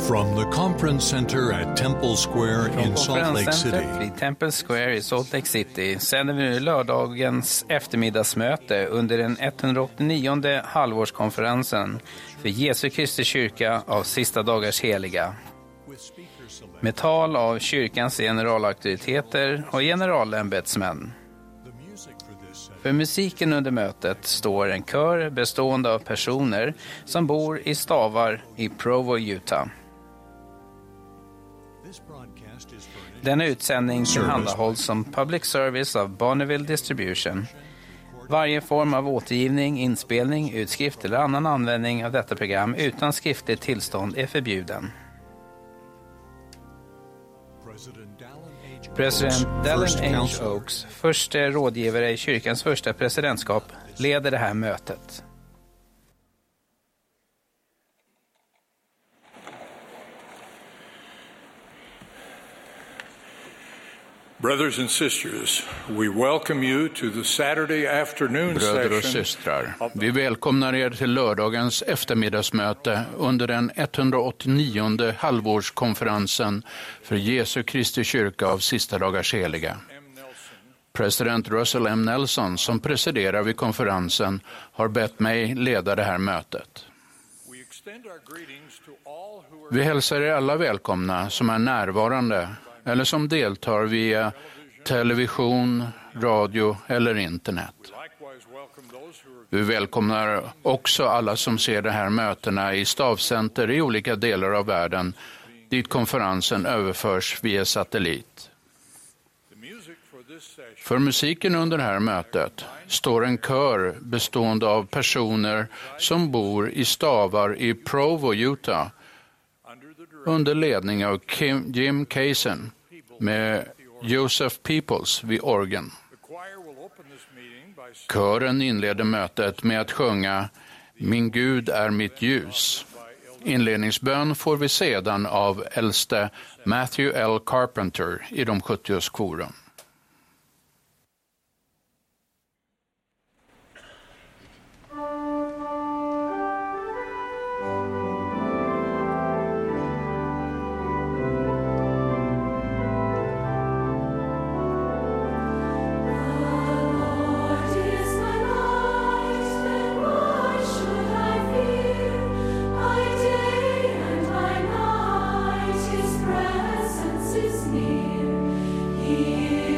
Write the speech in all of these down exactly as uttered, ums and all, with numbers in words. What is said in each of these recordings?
From the Conference Center at Temple Square in Salt Lake City. Vid Temple Square i Salt Lake City sänder vi nu lördagens eftermiddagsmöte under den etthundraåttionionde halvårskonferensen för Jesu Kristi kyrka av sista dagars heliga. Med tal av kyrkans generalauktoriteter och generalämbetsmän. För musiken under mötet står en kör bestående av personer som bor i stavar i Provo, Utah. Denna utsändning tillhandahålls som public service av Bonneville Distribution. Varje form av återgivning, inspelning, utskrift eller annan användning av detta program utan skriftligt tillstånd är förbjuden. President Dallin H. Oaks, första rådgivare i kyrkans första presidentskap, leder det här mötet. Brothers and sisters, we welcome you to the Saturday afternoon Bröder och session. systrar, vi välkomnar er till lördagens eftermiddagsmöte under den etthundraåttionionde halvårskonferensen för Jesu Kristi kyrka av sista dagars heliga. President Russell M. Nelson, som presiderar vid konferensen, har bett mig leda det här mötet. Vi hälsar er alla välkomna som är närvarande eller som deltar via television, radio eller internet. Vi välkomnar också alla som ser de här mötena i stavcenter i olika delar av världen dit konferensen överförs via satellit. För musiken under det här mötet står en kör bestående av personer som bor i stavar i Provo, Utah under ledning av Kim, Jim Kaysen med Joseph Peoples vid orgeln. Kören inleder mötet med att sjunga Min Gud är mitt ljus. Inledningsbön får vi sedan av äldste Matthew L. Carpenter i de sjuttioskoren. He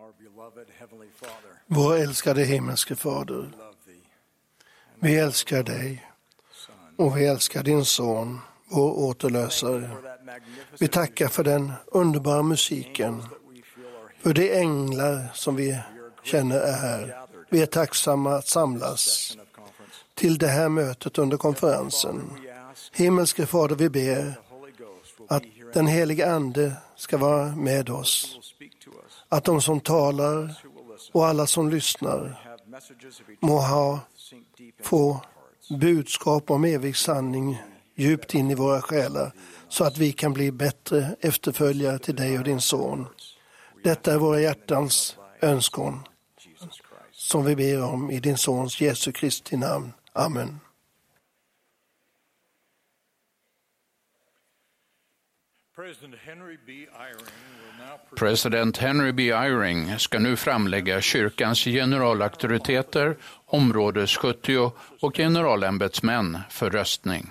Vår älskade himmelske Fader, vi älskar dig och vi älskar din son, vår återlösare. Vi tackar för den underbara musiken, för de änglar som vi känner är här. Vi är tacksamma att samlas till det här mötet under konferensen. Himmelske Fader, vi ber att den heliga Ande ska vara med oss. Att de som talar och alla som lyssnar må ha, få budskap om evig sanning djupt in i våra själar, så att vi kan bli bättre efterföljare till dig och din son. Detta är våra hjärtans önskon som vi ber om i din sons Jesu Kristi namn. Amen. President Henry B. Eyring ska nu framlägga kyrkans generalauktoriteter, områdes sjuttio och generalämbetsmän för röstning.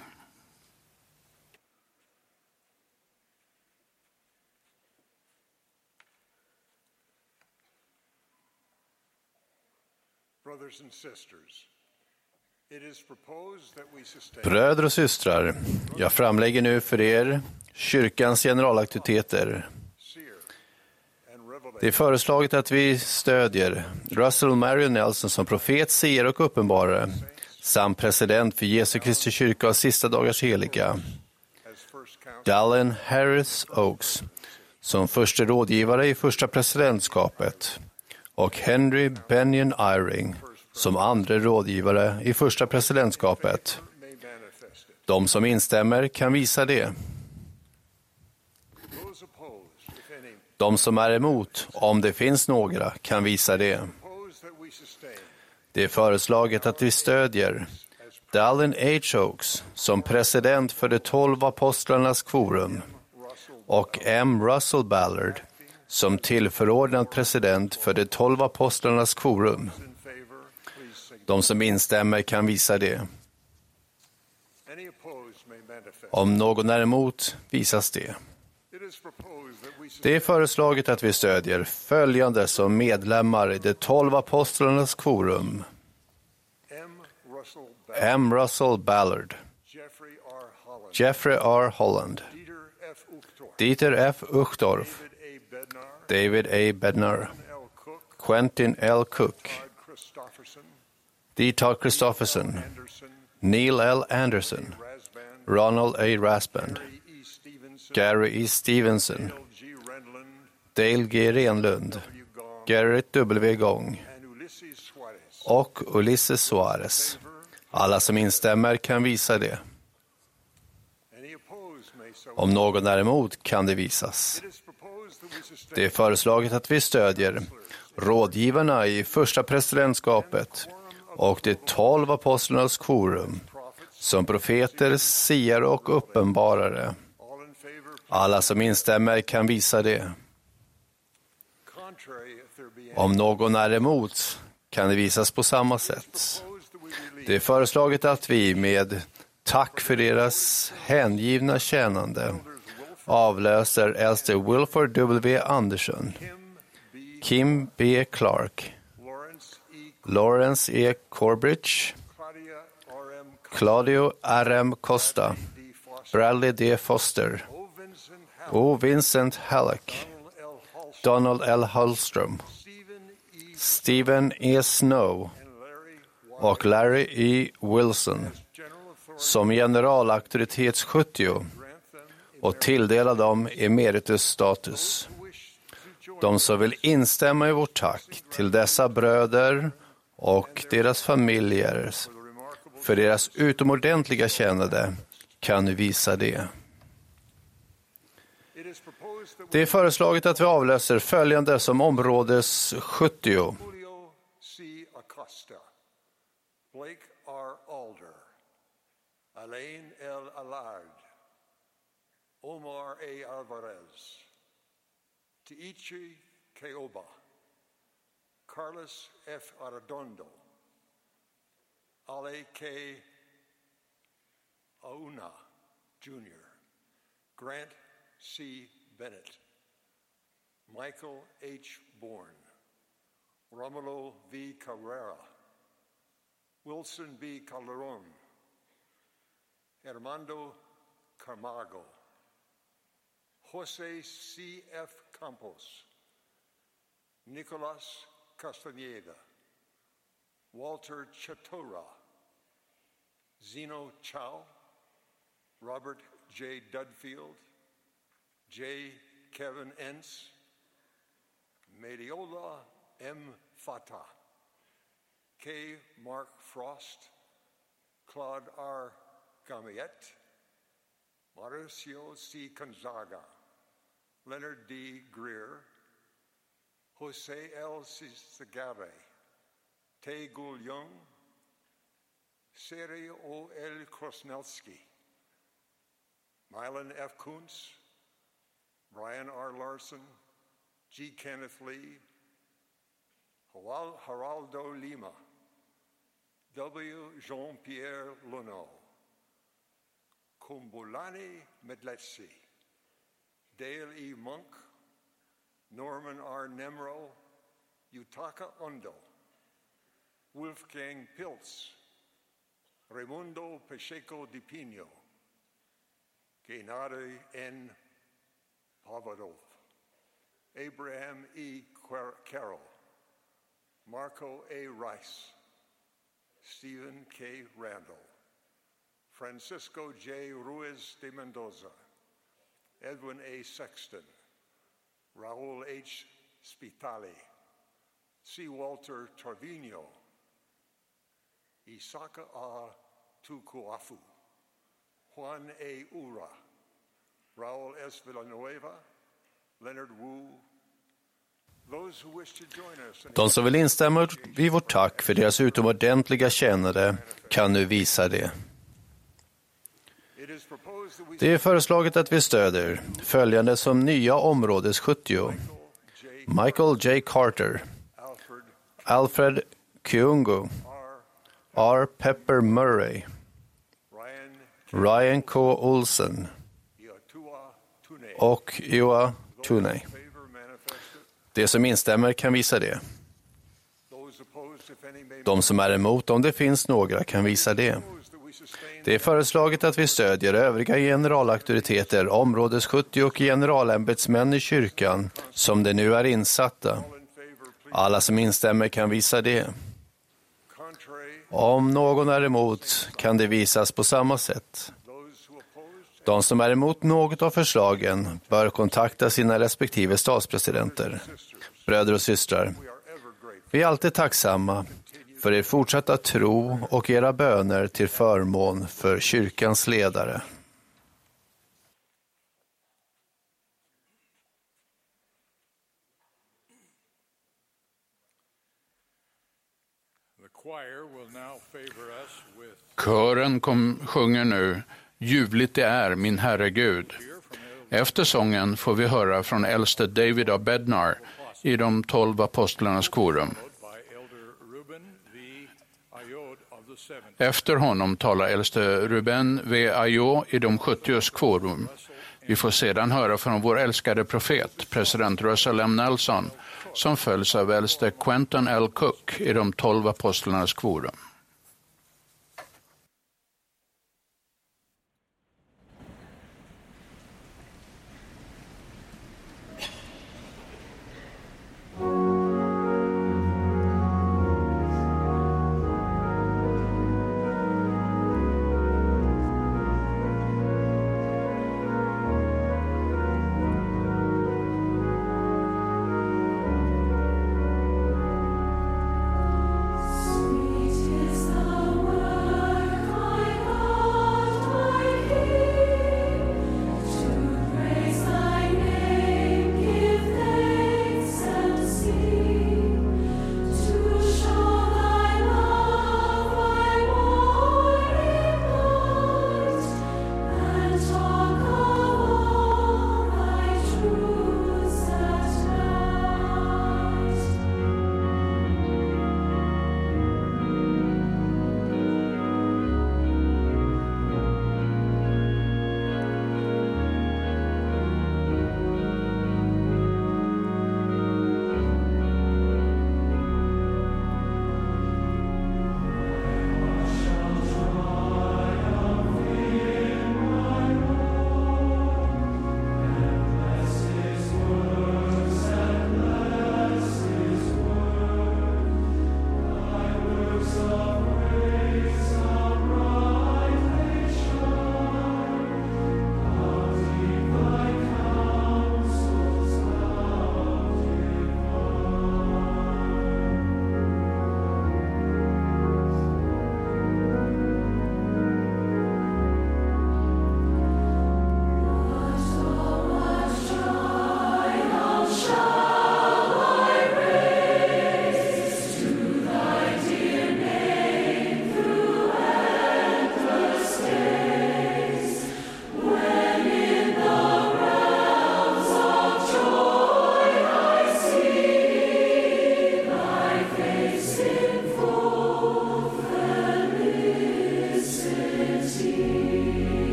Bröder och systrar, jag framlägger nu för er kyrkans generalauktoriteter. Det är föreslaget att vi stödjer Russell Marion Nelson som profet, seer och uppenbarare samt president för Jesu Kristi kyrka och sista dagars heliga. Dallin Harris Oaks som första rådgivare i första presidentskapet och Henry Benyon Eyring som andra rådgivare i första presidentskapet. De som instämmer kan visa det. De som är emot, om det finns några, kan visa det. Det är föreslaget att vi stödjer Dallin H. Oaks som president för de tolv apostlarnas kvorum och M. Russell Ballard som tillförordnad president för de tolv apostlarnas kvorum. De som instämmer kan visa det. Om någon är emot, visas det. Det är föreslaget att vi stödjer följande som medlemmar i de tolv apostlarnas kvorum. M. Russell Ballard, Jeffrey R. Holland, Dieter F. Uchtdorf, David A. Bednar, Quentin L. Cook, D. Todd Christofferson, Neil L. Anderson, Ronald A. Rasband, Gary E. Stevenson, Dale G. Renlund, Garrett W. Gång och Ulysses Suarez. Alla som instämmer kan visa det. Om någon är emot kan det visas. Det är föreslaget att vi stödjer rådgivarna i första presidentskapet och de tolv apostlarnas kvorum som profeter, seer och uppenbarare. Alla som instämmer kan visa det. Om någon är emot kan det visas på samma sätt. Det är föreslaget att vi med tack för deras hängivna tjänande avlöser äldste Wilford W. Anderson, Kim B. Clark, Lawrence E. Corbridge, Claudio R M. Costa, Bradley D. Foster, O. Vincent Halleck, Donald L. Hallström, Stephen E. Snow och Larry E. Wilson som generalauktoritets sjuttio och tilldela dem emeritusstatus. De som vill instämma i vårt tack till dessa bröder och deras familjer för deras utomordentliga tjänande kan visa det. Det är föreslaget att vi avlöser följande som områdes sjuttio. Blake R. Alder, Alain L. Allard, Omar A. Alvarez, Tiichi Keoba, Carlos F. Arredondo, Ale K. Auna, Junior, Grant C. Bennett, Michael H. Bourne, Romulo V. Carrera, Wilson B. Calderon, Armando Camargo, Jose C F Campos, Nicolas Castañeda, Walter Chatora, Zeno Chow, Robert J. Dudfield, J. Kevin Entz, Mediola M. Fatah, K. Mark Frost, Claude R. Gamiet, Mauricio C. Gonzaga, Leonard D. Greer, Jose L. Segave, Tae Gul Young, Seri O. L. Krosnelski, Mylan F. Kuntz, Brian R. Larson, G. Kenneth Lee, Geraldo Lima, W. Jean-Pierre Luneau, Kumbulani Medletsi, Dale E. Monk, Norman R. Nemro, Yutaka Undo, Wolfgang Pilz, Raimundo Pacheco Di Pino, Gennady N. Pavlov, Abraham E. Carroll, Marco A. Rice, Stephen K. Randall, Francisco J. Ruiz de Mendoza, Edwin A. Sexton, Raul H. Spitali, C. Walter Trevino, Isaka A. Tukuafu, Juan A. Ura, Raul S. Villanueva, Leonard Wu. De som vill instämma vid vårt tack för deras utomordentliga tjänare kan nu visa det. Det är föreslaget att vi stöder följande som nya områdes sjuttio. Michael J. Carter, Alfred Kyungu, R. Pepper Murray, Ryan K. Olsen och Ioa Tuney. De som instämmer kan visa det. De som är emot, om det finns några, kan visa det. Det är föreslaget att vi stödjer övriga generalauktoriteter, områdes sjuttio och generalämbetsmän i kyrkan som det nu är insatta. Alla som instämmer kan visa det. Om någon är emot kan det visas på samma sätt. De som är emot något av förslagen bör kontakta sina respektive statspresidenter. Bröder och systrar, vi är alltid tacksamma för er fortsatta tro och era böner till förmån för kyrkans ledare. Kören kom, sjunger nu Ljuvligt det är, min Herre Gud. Efter sången får vi höra från äldste David A. Bednar i de tolv apostlarnas korum. Efter honom talar äldste Ruben V. Ayo i de sjuttios korum. Vi får sedan höra från vår älskade profet, president Russell M. Nelson, som följs av äldste Quentin L. Cook i de tolv apostlarnas korum. Sweet is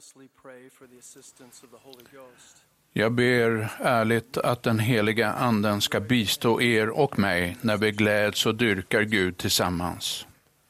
Jag ber ärligt att den heliga anden ska bistå er och mig när vi gläds och dyrkar Gud tillsammans.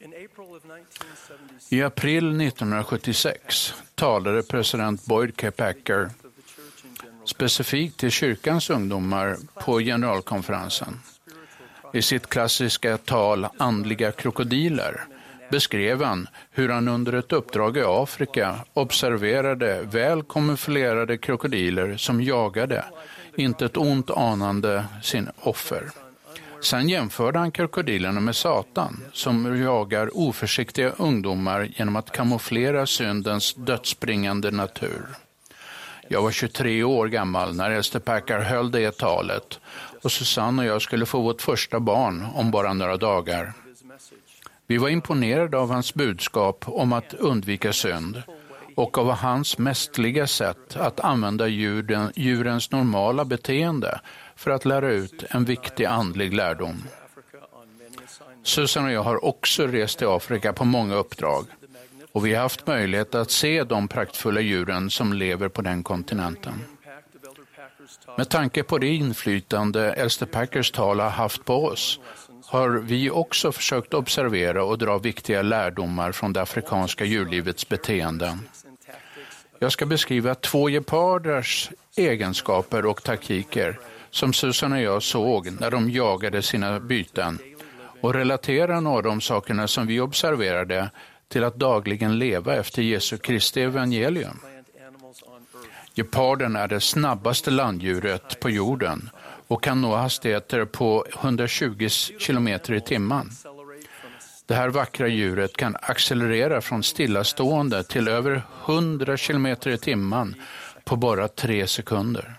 I april nittonhundrasjuttiosex talade president Boyd K. Packer specifikt till kyrkans ungdomar på generalkonferensen. I sitt klassiska tal Andliga krokodiler beskrev han hur han under ett uppdrag i Afrika observerade väl kamouflerade krokodiler som jagade, inte ett ont anande, sin offer. Sen jämförde han krokodilerna med Satan som jagar oförsiktiga ungdomar genom att kamouflera syndens dödsbringande natur. Jag var tjugotre år gammal när Ester Packer höll det talet och Susanne och jag skulle få vårt första barn om bara några dagar. Vi var imponerade av hans budskap om att undvika synd och av hans mästerliga sätt att använda djuren, djurens normala beteende för att lära ut en viktig andlig lärdom. Susan och jag har också rest till Afrika på många uppdrag och vi har haft möjlighet att se de praktfulla djuren som lever på den kontinenten. Med tanke på det inflytande Ester Packers tal har haft på oss har vi också försökt observera och dra viktiga lärdomar från det afrikanska djurlivets beteenden. Jag ska beskriva två geparders egenskaper och taktiker som Susan och jag såg när de jagade sina byten och relatera några av de sakerna som vi observerade till att dagligen leva efter Jesu Kristi evangelium. Geparden är det snabbaste landdjuret på jorden och kan nå hastigheter på hundratjugo kilometer i timmen. Det här vackra djuret kan accelerera från stillastående till över hundra kilometer i timmen på bara tre sekunder.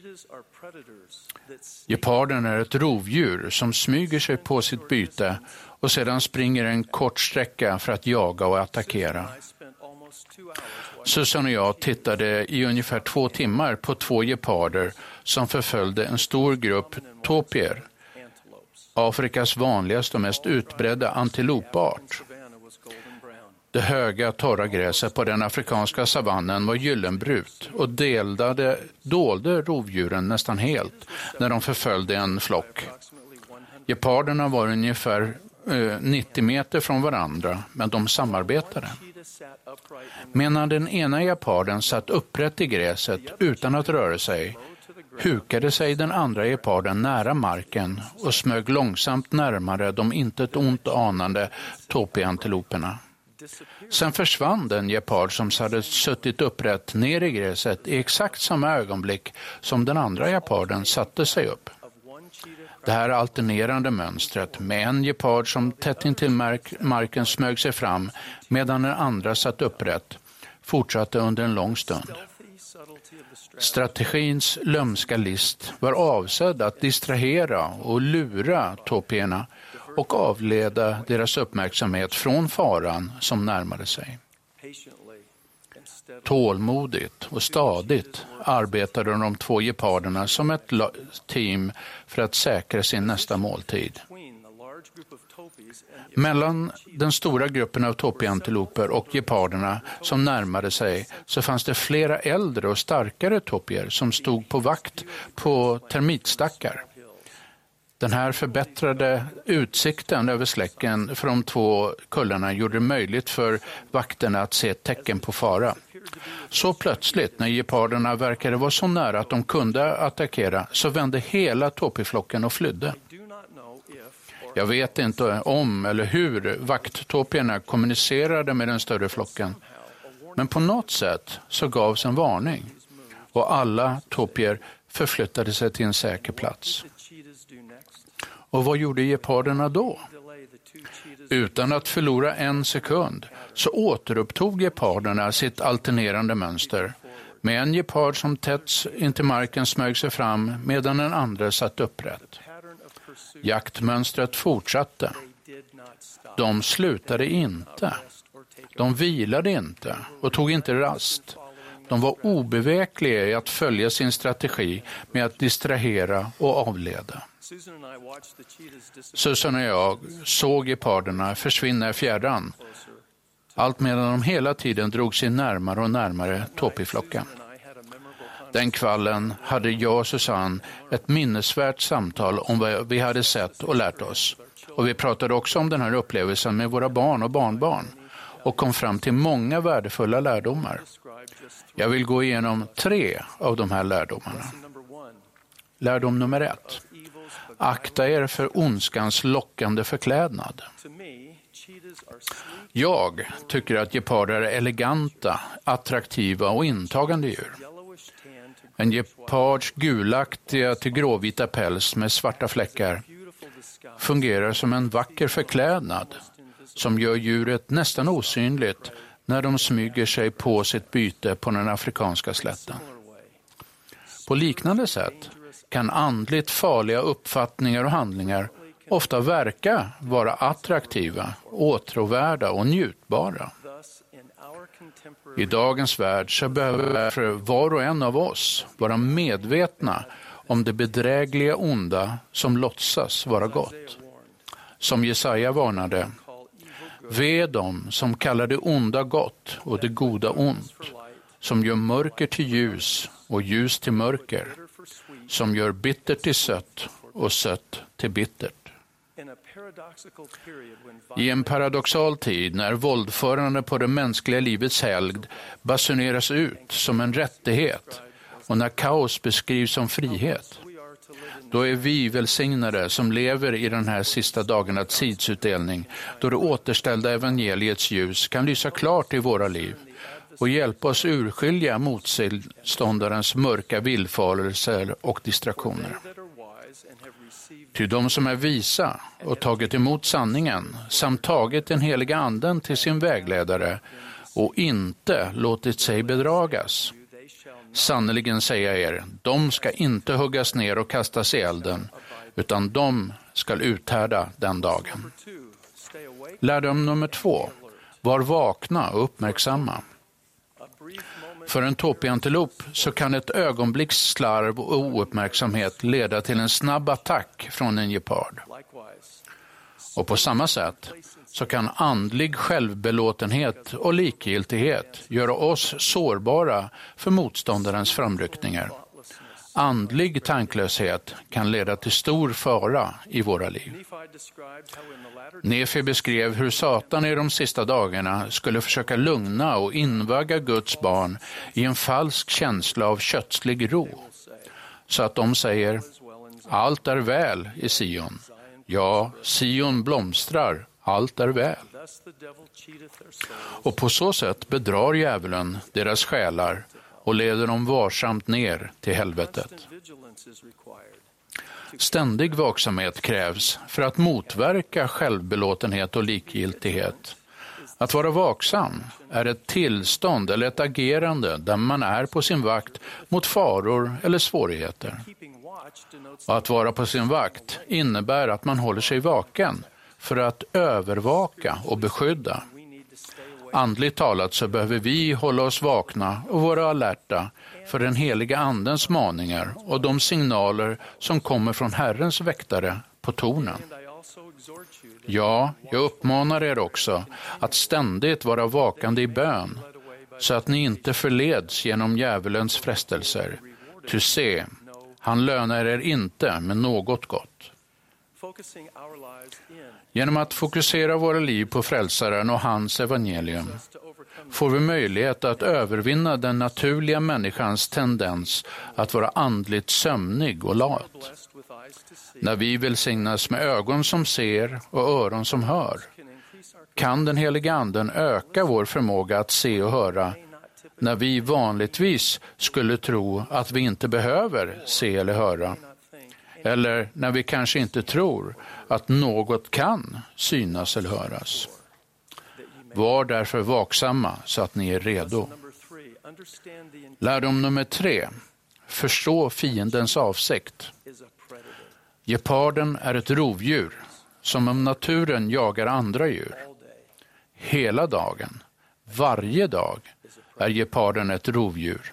Geparden är ett rovdjur som smyger sig på sitt byte och sedan springer en kort sträcka för att jaga och attackera. Susan och jag tittade i ungefär två timmar på två geparder som förföljde en stor grupp topier, Afrikas vanligaste och mest utbredda antilopart. Det höga torra gräset på den afrikanska savannen var gyllenbrunt och delade, dolde rovdjuren nästan helt när de förföljde en flock. Geparderna var ungefär eh, nittio meter från varandra, men de samarbetade. Medan den ena geparden satt upprätt i gräset utan att röra sig, hukade sig den andra geparden nära marken och smög långsamt närmare de intet ont anande topiantiloperna. Sen försvann den gepard som hade suttit upprätt ner i gräset i exakt samma ögonblick som den andra geparden satte sig upp. Det här alternerande mönstret med en gepard som tätt intill mark- marken smög sig fram medan den andra satt upprätt fortsatte under en lång stund. Strategins lömska list var avsedd att distrahera och lura topierna och avleda deras uppmärksamhet från faran som närmade sig. Tålmodigt och stadigt arbetade de två geparderna som ett team för att säkra sin nästa måltid. Mellan den stora gruppen av topiantiloper och geparderna som närmade sig så fanns det flera äldre och starkare topier som stod på vakt på termitstackar. Den här förbättrade utsikten över släcken för de två kullarna gjorde det möjligt för vakterna att se tecken på fara. Så plötsligt, när geparderna verkade vara så nära att de kunde attackera, så vände hela topiflocken och flydde. Jag vet inte om eller hur vakttopierna kommunicerade med den större flocken, men på något sätt så gavs en varning och alla topier förflyttade sig till en säker plats. Och vad gjorde geparderna då? Utan att förlora en sekund så återupptog geparderna sitt alternerande mönster med en gepard som tätt intill marken smög sig fram medan den andra satt upprätt. Jaktmönstret fortsatte. De slutade inte. De vilade inte och tog inte rast. De var obevekliga i att följa sin strategi med att distrahera och avleda. Susan och jag såg geparderna försvinna i fjärran allt medan de hela tiden drog sig närmare och närmare tåpiflocken. Den kvällen hade jag och Susanne ett minnesvärt samtal om vad vi hade sett och lärt oss. Och vi pratade också om den här upplevelsen med våra barn och barnbarn och kom fram till många värdefulla lärdomar. Jag vill gå igenom tre av de här lärdomarna. Lärdom nummer ett. Akta er för ondskans lockande förklädnad. Jag tycker att geparder är eleganta, attraktiva och intagande djur. En gepards gulaktiga till gråvita päls med svarta fläckar fungerar som en vacker förklädnad som gör djuret nästan osynligt när de smyger sig på sitt byte på den afrikanska slätten. På liknande sätt kan andligt farliga uppfattningar och handlingar ofta verka vara attraktiva, åtråvärda och njutbara. I dagens värld så behöver var och en av oss vara medvetna om det bedrägliga onda som låtsas vara gott. Som Jesaja varnade, ve dem som kallar det onda gott och det goda ont, som gör mörker till ljus och ljus till mörker, som gör bittert till sött och sött till bittert. I en paradoxal tid när våldförande på det mänskliga livets helgd basuneras ut som en rättighet och när kaos beskrivs som frihet, då är vi välsignade som lever i den här sista dagarnas tidsutdelning, då det återställda evangeliets ljus kan lysa klart i våra liv och hjälpa oss urskilja motståndarens mörka villfarelser och distraktioner. Ty de som är visa och tagit emot sanningen samt tagit den heliga anden till sin vägledare och inte låtit sig bedragas. Sannoliken säger jag er, de ska inte huggas ner och kastas i elden, utan de ska uthärda den dagen. Lärdom nummer två. Var vakna och uppmärksamma. För en tåpiantilop så kan ett ögonblicks slarv och ouppmärksamhet leda till en snabb attack från en gepard. Och på samma sätt så kan andlig självbelåtenhet och likgiltighet göra oss sårbara för motståndarens framryckningar. Andlig tanklöshet kan leda till stor fara i våra liv. Nefi beskrev hur Satan i de sista dagarna skulle försöka lugna och invagga Guds barn i en falsk känsla av kötslig ro. Så att de säger, allt är väl i Sion. Ja, Sion blomstrar, allt är väl. Och på så sätt bedrar djävulen deras själar och leder dem varsamt ner till helvetet. Ständig vaksamhet krävs för att motverka självbelåtenhet och likgiltighet. Att vara vaksam är ett tillstånd eller ett agerande där man är på sin vakt mot faror eller svårigheter. Och att vara på sin vakt innebär att man håller sig vaken för att övervaka och beskydda. Andligt talat så behöver vi hålla oss vakna och vara alerta för den heliga andens maningar och de signaler som kommer från Herrens väktare på tornen. Ja, jag uppmanar er också att ständigt vara vakande i bön så att ni inte förleds genom djävulens frestelser. Ty se, han lönar er inte med något gott. Genom att fokusera våra liv på frälsaren och hans evangelium får vi möjlighet att övervinna den naturliga människans tendens att vara andligt sömnig och lat. När vi välsignas med ögon som ser och öron som hör kan den heliga anden öka vår förmåga att se och höra när vi vanligtvis skulle tro att vi inte behöver se eller höra. Eller när vi kanske inte tror att något kan synas eller höras. Var därför vaksamma så att ni är redo. Lärdom nummer tre. Förstå fiendens avsikt. Geparden är ett rovdjur som om naturen jagar andra djur. Hela dagen, varje dag, är geparden ett rovdjur.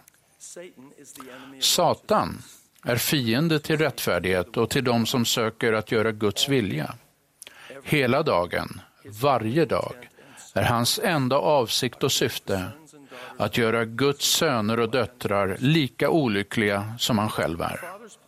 Satan är fiende till rättfärdighet och till dem som söker att göra Guds vilja. Hela dagen, varje dag, är hans enda avsikt och syfte att göra Guds söner och döttrar lika olyckliga som han själv är.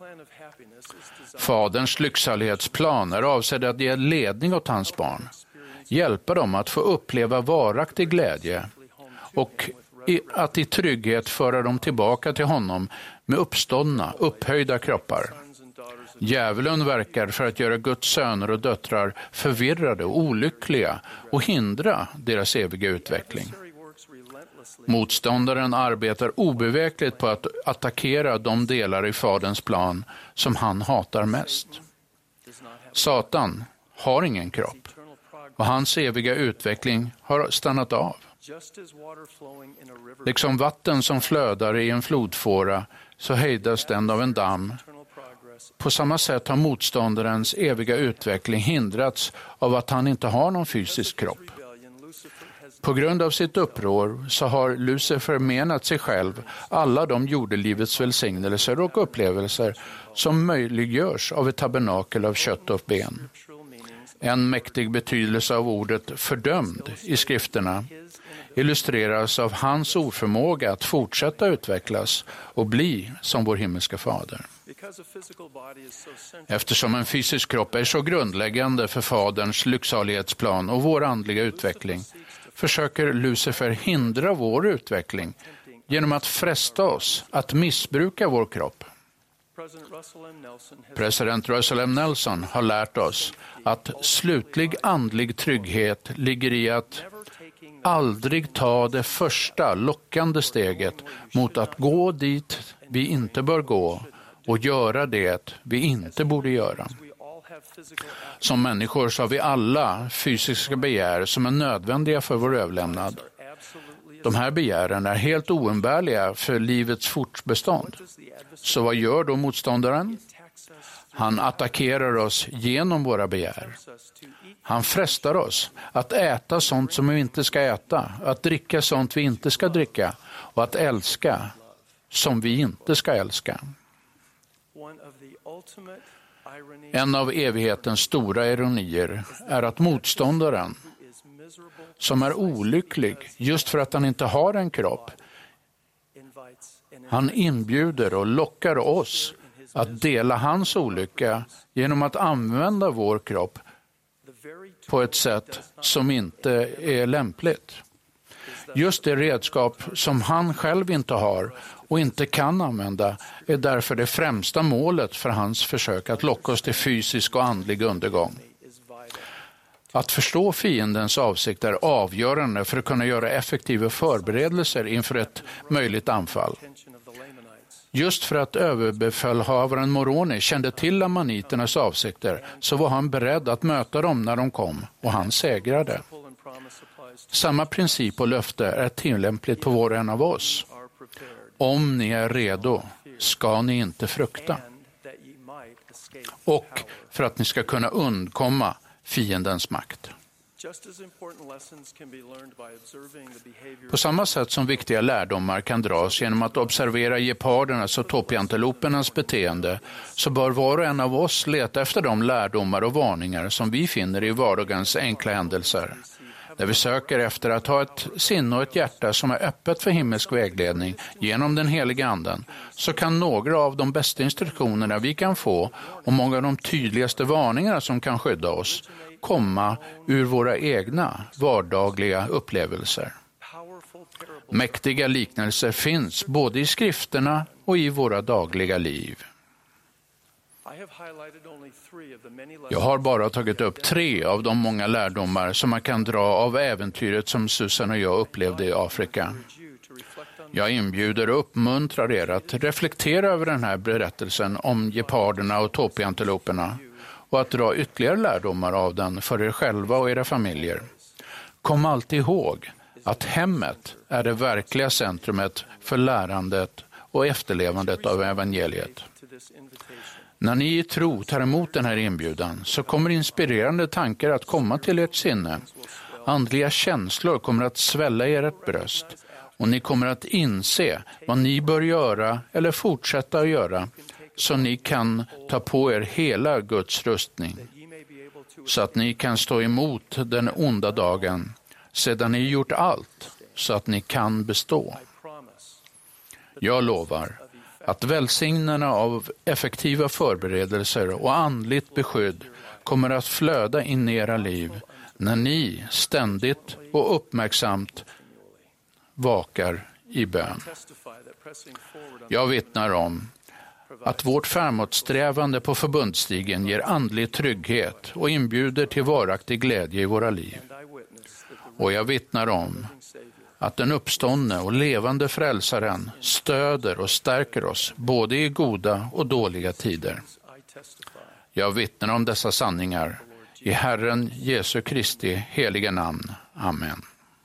Faderns lycksalighetsplan är avsedd att ge ledning åt hans barn, hjälpa dem att få uppleva varaktig glädje och att i trygghet föra dem tillbaka till honom med uppståndna, upphöjda kroppar. Djävulen verkar för att göra Guds söner och döttrar förvirrade och olyckliga och hindra deras eviga utveckling. Motståndaren arbetar obevekligt på att attackera de delar i faderns plan som han hatar mest. Satan har ingen kropp och hans eviga utveckling har stannat av. Liksom vatten som flödar i en flodfåra så hejdas den av en damm. På samma sätt har motståndarens eviga utveckling hindrats av att han inte har någon fysisk kropp. På grund av sitt uppror så har Lucifer menat sig själv alla de jordelivets välsignelser och upplevelser som möjliggörs av ett tabernakel av kött och ben. En mäktig betydelse av ordet fördömd i skrifterna illustreras av hans oförmåga att fortsätta utvecklas och bli som vår himmelska fader. Eftersom en fysisk kropp är så grundläggande för faderns lycksalighetsplan och vår andliga utveckling försöker Lucifer hindra vår utveckling genom att fresta oss att missbruka vår kropp. President Russell M. Nelson har lärt oss att slutlig andlig trygghet ligger i att aldrig ta det första lockande steget mot att gå dit vi inte bör gå och göra det vi inte borde göra. Som människor så har vi alla fysiska begär som är nödvändiga för vår överlevnad. De här begären är helt oumbärliga för livets fortbestånd. Så vad gör då motståndaren? Han attackerar oss genom våra begär. Han frestar oss att äta sånt som vi inte ska äta, att dricka sånt vi inte ska dricka och att älska som vi inte ska älska. En av evighetens stora ironier är att motståndaren, som är olycklig just för att han inte har en kropp, han inbjuder och lockar oss att dela hans olycka genom att använda vår kropp på ett sätt som inte är lämpligt. Just det redskap som han själv inte har och inte kan använda är därför det främsta målet för hans försök att locka oss till fysisk och andlig undergång. Att förstå fiendens avsikt är avgörande för att kunna göra effektiva förberedelser inför ett möjligt anfall. Just för att överbefälhavaren Moroni kände till amaniternas avsikter så var han beredd att möta dem när de kom och han segrade. Samma princip och löfte är tillämpligt på var och en av oss. Om ni är redo ska ni inte frukta. Och för att ni ska kunna undkomma fiendens makt. På samma sätt som viktiga lärdomar kan dras genom att observera gepardernas och topiantelopernas beteende så bör var och en av oss leta efter de lärdomar och varningar som vi finner i vardagens enkla händelser. Där vi söker efter att ha ett sinne och ett hjärta som är öppet för himmelsk vägledning genom den heliga anden, så kan några av de bästa instruktionerna vi kan få och många av de tydligaste varningarna som kan skydda oss komma ur våra egna vardagliga upplevelser. Mäktiga liknelser finns både i skrifterna och i våra dagliga liv. Jag har bara tagit upp tre av de många lärdomar som man kan dra av äventyret som Susan och jag upplevde i Afrika. Jag inbjuder och uppmuntrar er att reflektera över den här berättelsen om geparderna och topianteloperna och att dra ytterligare lärdomar av den för er själva och era familjer. Kom alltid ihåg att hemmet är det verkliga centrumet för lärandet och efterlevandet av evangeliet. När ni i tro tar emot den här inbjudan så kommer inspirerande tankar att komma till ert sinne. Andliga känslor kommer att svälla i ert bröst och ni kommer att inse vad ni bör göra eller fortsätta att göra så ni kan ta på er hela Guds rustning så att ni kan stå emot den onda dagen sedan ni gjort allt så att ni kan bestå. Jag lovar att välsignarna av effektiva förberedelser och andligt beskydd kommer att flöda in i era liv när ni ständigt och uppmärksamt vakar i bön. Jag vittnar om att vårt framåtsträvande på förbundsstigen ger andlig trygghet och inbjuder till varaktig glädje i våra liv. Och jag vittnar om att den uppståndne och levande frälsaren stöder och stärker oss både i goda och dåliga tider. Jag vittnar om dessa sanningar i Herren Jesu Kristi heliga namn. Amen.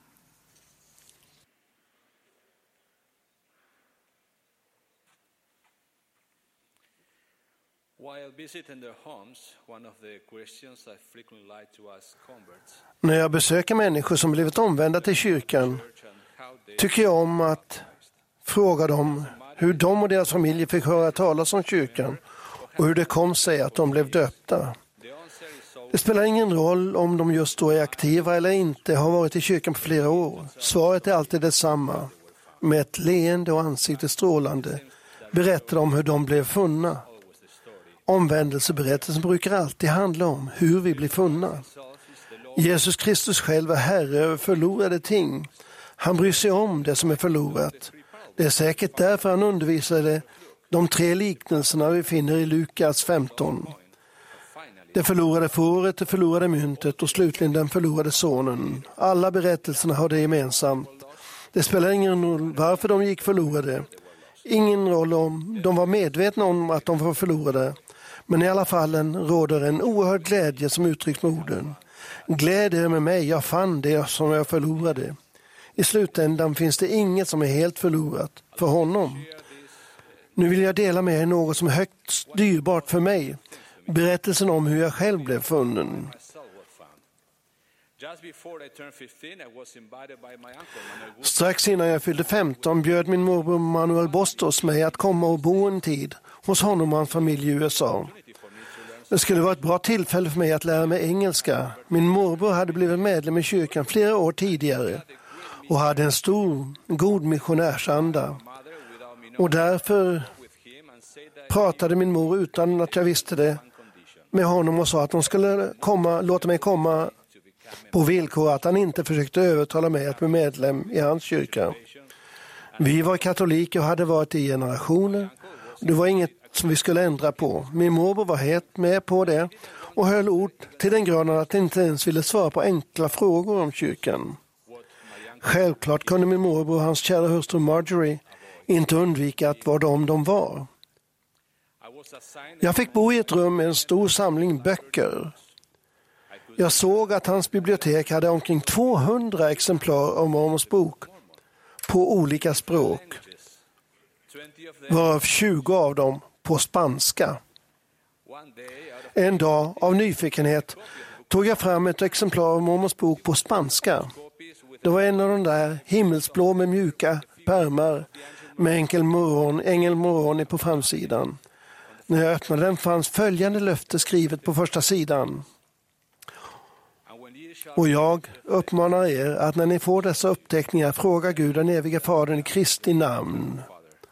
När jag besöker människor som blivit omvända till kyrkan tycker jag om att fråga dem hur de och deras familjer fick höra talas om kyrkan och hur det kom sig att de blev döpta. Det spelar ingen roll om de just då är aktiva eller inte har varit i kyrkan på flera år. Svaret är alltid detsamma. Med ett leende och ansikte strålande berättar de hur de blev funna. Omvändelseberättelsen brukar alltid handla om hur vi blir funna. Jesus Kristus själv är herre över förlorade ting. Han bryr sig om det som är förlorat. Det är säkert därför han undervisade de tre liknelserna vi finner i Lukas femton. Det förlorade fåret, det förlorade myntet och slutligen den förlorade sonen. Alla berättelserna har det gemensamt. Det spelar ingen roll varför de gick förlorade. Ingen roll om de var medvetna om att de var förlorade. Men i alla fall råder en oerhörd glädje som uttrycks med orden. Glädje med mig, jag fann det som jag förlorade. I slutändan finns det inget som är helt förlorat för honom. Nu vill jag dela med er något som är högt dyrbart för mig. Berättelsen om hur jag själv blev funnen. Strax innan jag fyllde femton bjöd min morbror Manuel Bustos mig att komma och bo en tid hos honom och hans familj i U S A. Det skulle vara ett bra tillfälle för mig att lära mig engelska. Min morbror hade blivit medlem i kyrkan flera år tidigare och hade en stor, god missionärsanda. Och därför pratade min mor utan att jag visste det med honom och sa att de skulle komma, låta mig komma på villkor att han inte försökte övertala mig att bli medlem i hans kyrka. Vi var katoliker och hade varit i generationer. Det var inget som vi skulle ändra på. Min morbror var helt med på det och höll ord till den graden att han inte ens ville svara på enkla frågor om kyrkan. Självklart kunde min morbror och hans kära hustru Marjorie inte undvika att vara de de var. Jag fick bo i ett rum med en stor samling böcker. Jag såg att hans bibliotek hade omkring tvåhundra exemplar av Mormons bok på olika språk, varav tjugo av dem på spanska. En dag av nyfikenhet tog jag fram ett exemplar av Mormons bok på spanska. Det var en av de där himmelsblå med mjuka pärmar med enkel moron, engel moroni på framsidan. När jag öppnade den fanns följande löfte skrivet på första sidan. Och jag uppmanar er att när ni får dessa uppteckningar fråga Gud den eviga Fadern i Kristi namn.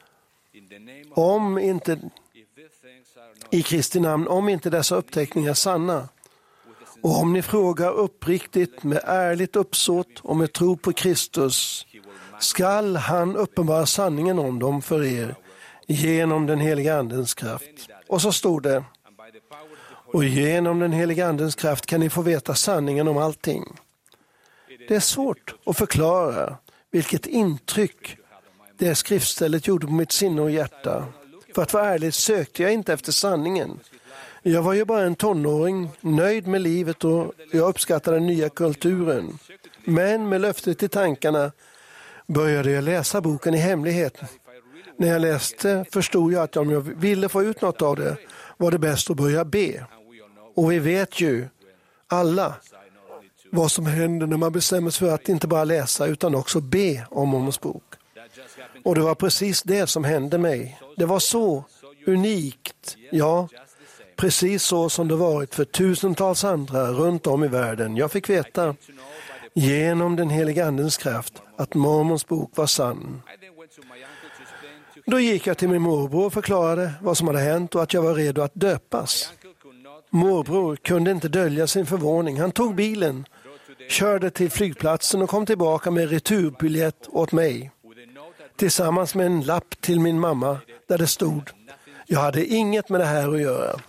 Om inte i Kristi namn, om inte dessa uppteckningar är sanna. Och om ni frågar uppriktigt med ärligt uppsåt och med tro på Kristus, skall han uppenbara sanningen om dem för er genom den heliga andens kraft. Och så stod det, och genom den heliga andens kraft kan ni få veta sanningen om allting. Det är svårt att förklara vilket intryck det skriftstället gjorde på mitt sinne och hjärta. För att vara ärlig sökte jag inte efter sanningen. Jag var ju bara en tonåring, nöjd med livet och jag uppskattade den nya kulturen. Men med löftet i tankarna började jag läsa boken i hemlighet. När jag läste förstod jag att om jag ville få ut något av det var det bäst att börja be. Och vi vet ju alla vad som händer när man bestämmer sig för att inte bara läsa utan också be om Mormons bok. Och det var precis det som hände mig. Det var så unikt, ja, precis så som det varit för tusentals andra runt om i världen. Jag fick veta genom den heliga andens kraft att Mormons bok var sann. Då gick jag till min morbror och förklarade vad som hade hänt och att jag var redo att döpas. Morbror kunde inte dölja sin förvåning. Han tog bilen, körde till flygplatsen och kom tillbaka med returbiljett åt mig. Tillsammans med en lapp till min mamma där det stod: jag hade inget med det här att göra.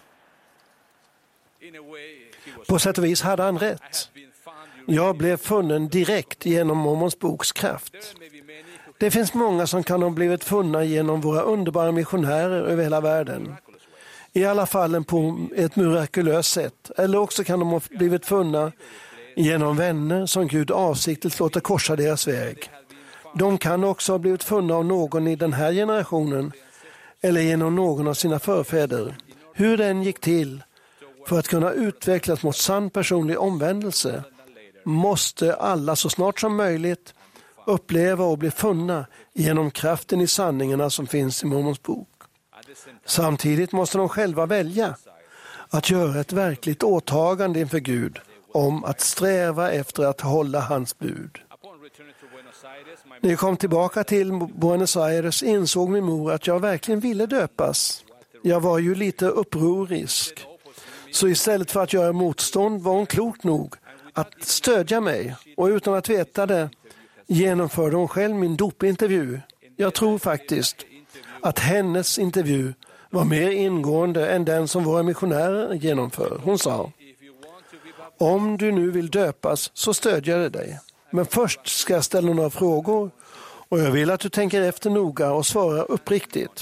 På sätt och vis hade han rätt. Jag blev funnen direkt genom Mormons boks kraft. Det finns många som kan ha blivit funna genom våra underbara missionärer över hela världen. I alla fall på ett mirakulöst sätt. Eller också kan de ha blivit funna genom vänner som Gud avsiktligt låter korsa deras väg. De kan också ha blivit funna av någon i den här generationen eller genom någon av sina förfäder. Hur den gick till för att kunna utvecklas mot sann personlig omvändelse måste alla så snart som möjligt uppleva och bli funna genom kraften i sanningarna som finns i Mormons bok. Samtidigt måste de själva välja att göra ett verkligt åtagande inför Gud om att sträva efter att hålla hans bud. När jag kom tillbaka till Buenos Aires insåg min mor att jag verkligen ville döpas. Jag var ju lite upprorisk. Så istället för att göra motstånd var hon klok nog att stödja mig, och utan att veta det genomförde hon själv min dopintervju. Jag tror faktiskt att hennes intervju var mer ingående än den som våra missionärer genomför. Hon sa: om du nu vill döpas så stödjer jag dig. Men först ska jag ställa några frågor och jag vill att du tänker efter noga och svarar uppriktigt.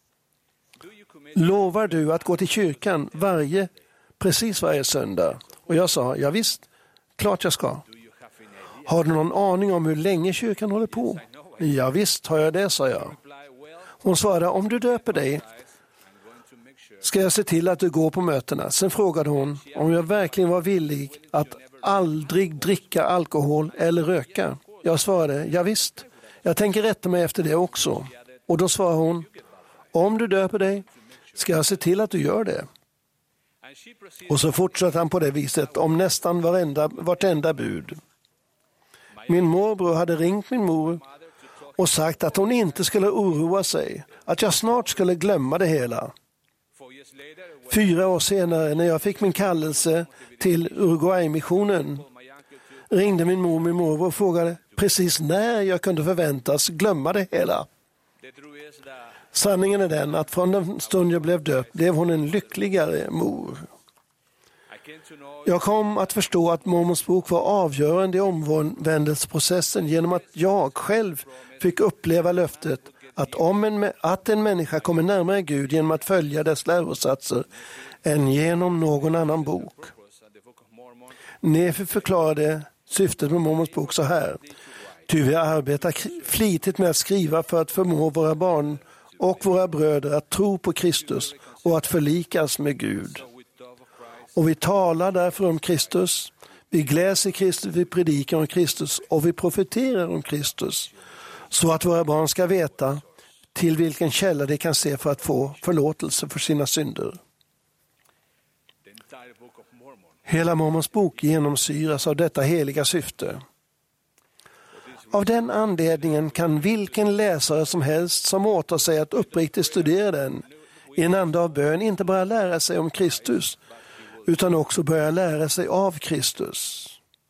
Lovar du att gå till kyrkan varje, precis varje söndag? Och jag sa: ja visst, klart jag ska. Har du någon aning om hur länge kyrkan håller på? Ja visst har jag det, sa jag. Hon svarade: om du döper dig ska jag se till att du går på mötena. Sen frågade hon om jag verkligen var villig att aldrig dricka alkohol eller röka. Jag svarade: ja visst, jag tänker rätta mig efter det också. Och då svarade hon: om du döper dig ska jag se till att du gör det. Och så fortsatte han på det viset om nästan varenda, vartenda bud. Min morbror hade ringt min mor och sagt att hon inte skulle oroa sig, att jag snart skulle glömma det hela. Fyra år senare, när jag fick min kallelse till Uruguay-missionen, ringde min mor min morbror och frågade precis när jag kunde förväntas glömma det hela. Sanningen är den att från den stund jag blev döpt blev hon en lyckligare mor. Jag kom att förstå att Mormons bok var avgörande i omvändelseprocessen genom att jag själv fick uppleva löftet att, om en, att en människa kommer närmare Gud genom att följa dess lärosatser än genom någon annan bok. Nefi förklarade syftet med Mormons bok så här: ty vi arbetar flitigt med att skriva för att förmå våra barn och våra bröder att tro på Kristus och att förlikas med Gud. Och vi talar därför om Kristus, vi gläds i Kristus, vi predikar om Kristus och vi profeterar om Kristus, så att våra barn ska veta till vilken källa de kan se för att få förlåtelse för sina synder. Hela Mormons bok genomsyras av detta heliga syfte. Av den anledningen kan vilken läsare som helst som åtar sig att uppriktigt studera den i en ande av bön inte bara lära sig om Kristus, utan också börja lära sig av Kristus.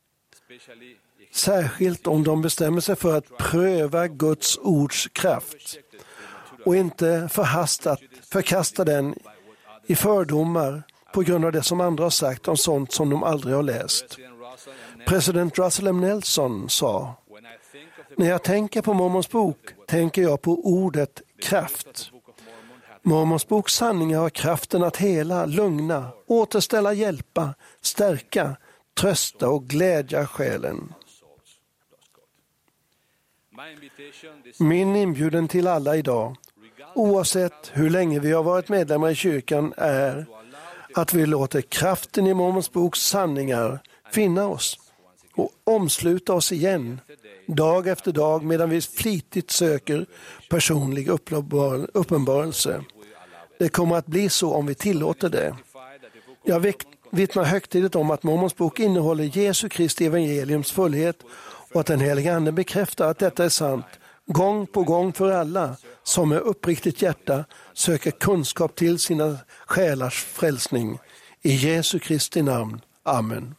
Särskilt om de bestämmer sig för att pröva Guds ords kraft och inte förhastat förkasta den i fördomar på grund av det som andra har sagt om sånt som de aldrig har läst. President Russell M. Nelson sa: när jag tänker på Mormons bok tänker jag på ordet kraft. Mormons boks sanningar har kraften att hela, lugna, återställa, hjälpa, stärka, trösta och glädja själen. Min inbjudan till alla idag, oavsett hur länge vi har varit medlemmar i kyrkan, är att vi låter kraften i Mormons boks sanningar finna oss och omsluta oss igen, dag efter dag, medan vi flitigt söker personlig uppenbarelse. Det kommer att bli så om vi tillåter det. Jag vittnar högtidligt om att Mormons bok innehåller Jesu Kristi evangeliums fullhet och att den heliga Ande bekräftar att detta är sant, gång på gång för alla som med uppriktigt hjärta söker kunskap till sina själars frälsning. I Jesu Kristi namn. Amen.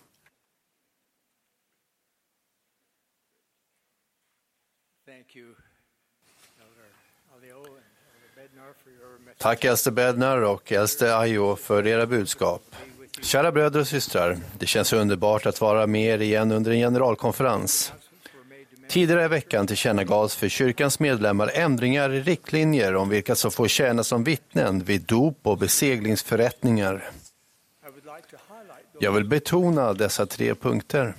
Tack äldste Bednar och äldste Ayo för era budskap. Kära bröder och systrar, det känns underbart att vara med er igen under en generalkonferens. Tidigare i veckan tillkännagavs för kyrkans medlemmar ändringar i riktlinjer om vilka som får tjäna som vittnen vid dop och beseglingsförrättningar. Jag vill betona dessa tre punkter.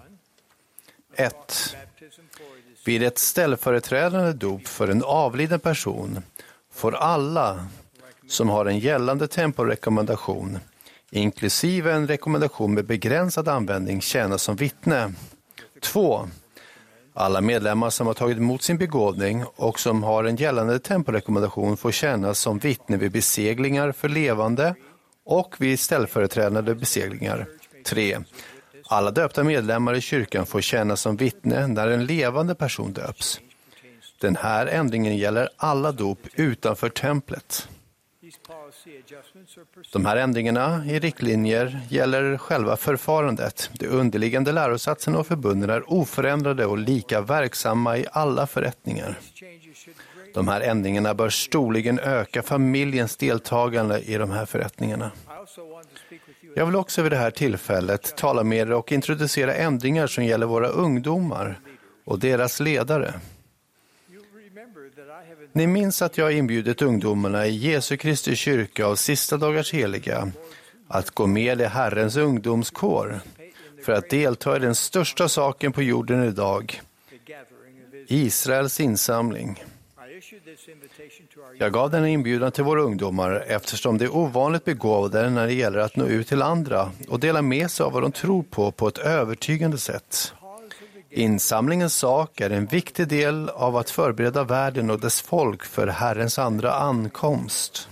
ett. Vid ett ställföreträdande dop för en avliden person får alla som har en gällande temporekommendation, inklusive en rekommendation med begränsad användning, tjäna som vittne. två. Alla medlemmar som har tagit emot sin begåvning och som har en gällande temporekommendation får tjäna som vittne vid beseglingar för levande och vid ställföreträdande beseglingar. tre. Alla döpta medlemmar i kyrkan får tjäna som vittne när en levande person döps. Den här ändringen gäller alla dop utanför templet. De här ändringarna i riktlinjer gäller själva förfarandet. De underliggande lärosatserna och förbunden är oförändrade och lika verksamma i alla förrättningar. De här ändringarna bör storligen öka familjens deltagande i de här förrättningarna. Jag vill också vid det här tillfället tala med er och introducera ändringar som gäller våra ungdomar och deras ledare. Ni minns att jag har inbjudit ungdomarna i Jesu Kristi kyrka av sista dagars heliga att gå med i Herrens ungdomskår för att delta i den största saken på jorden idag, Israels insamling. Jag gav den inbjudan till våra ungdomar eftersom de är ovanligt begåvade när det gäller att nå ut till andra och dela med sig av vad de tror på på ett övertygande sätt. Insamlingens sak är en viktig del av att förbereda världen och dess folk för Herrens andra ankomst.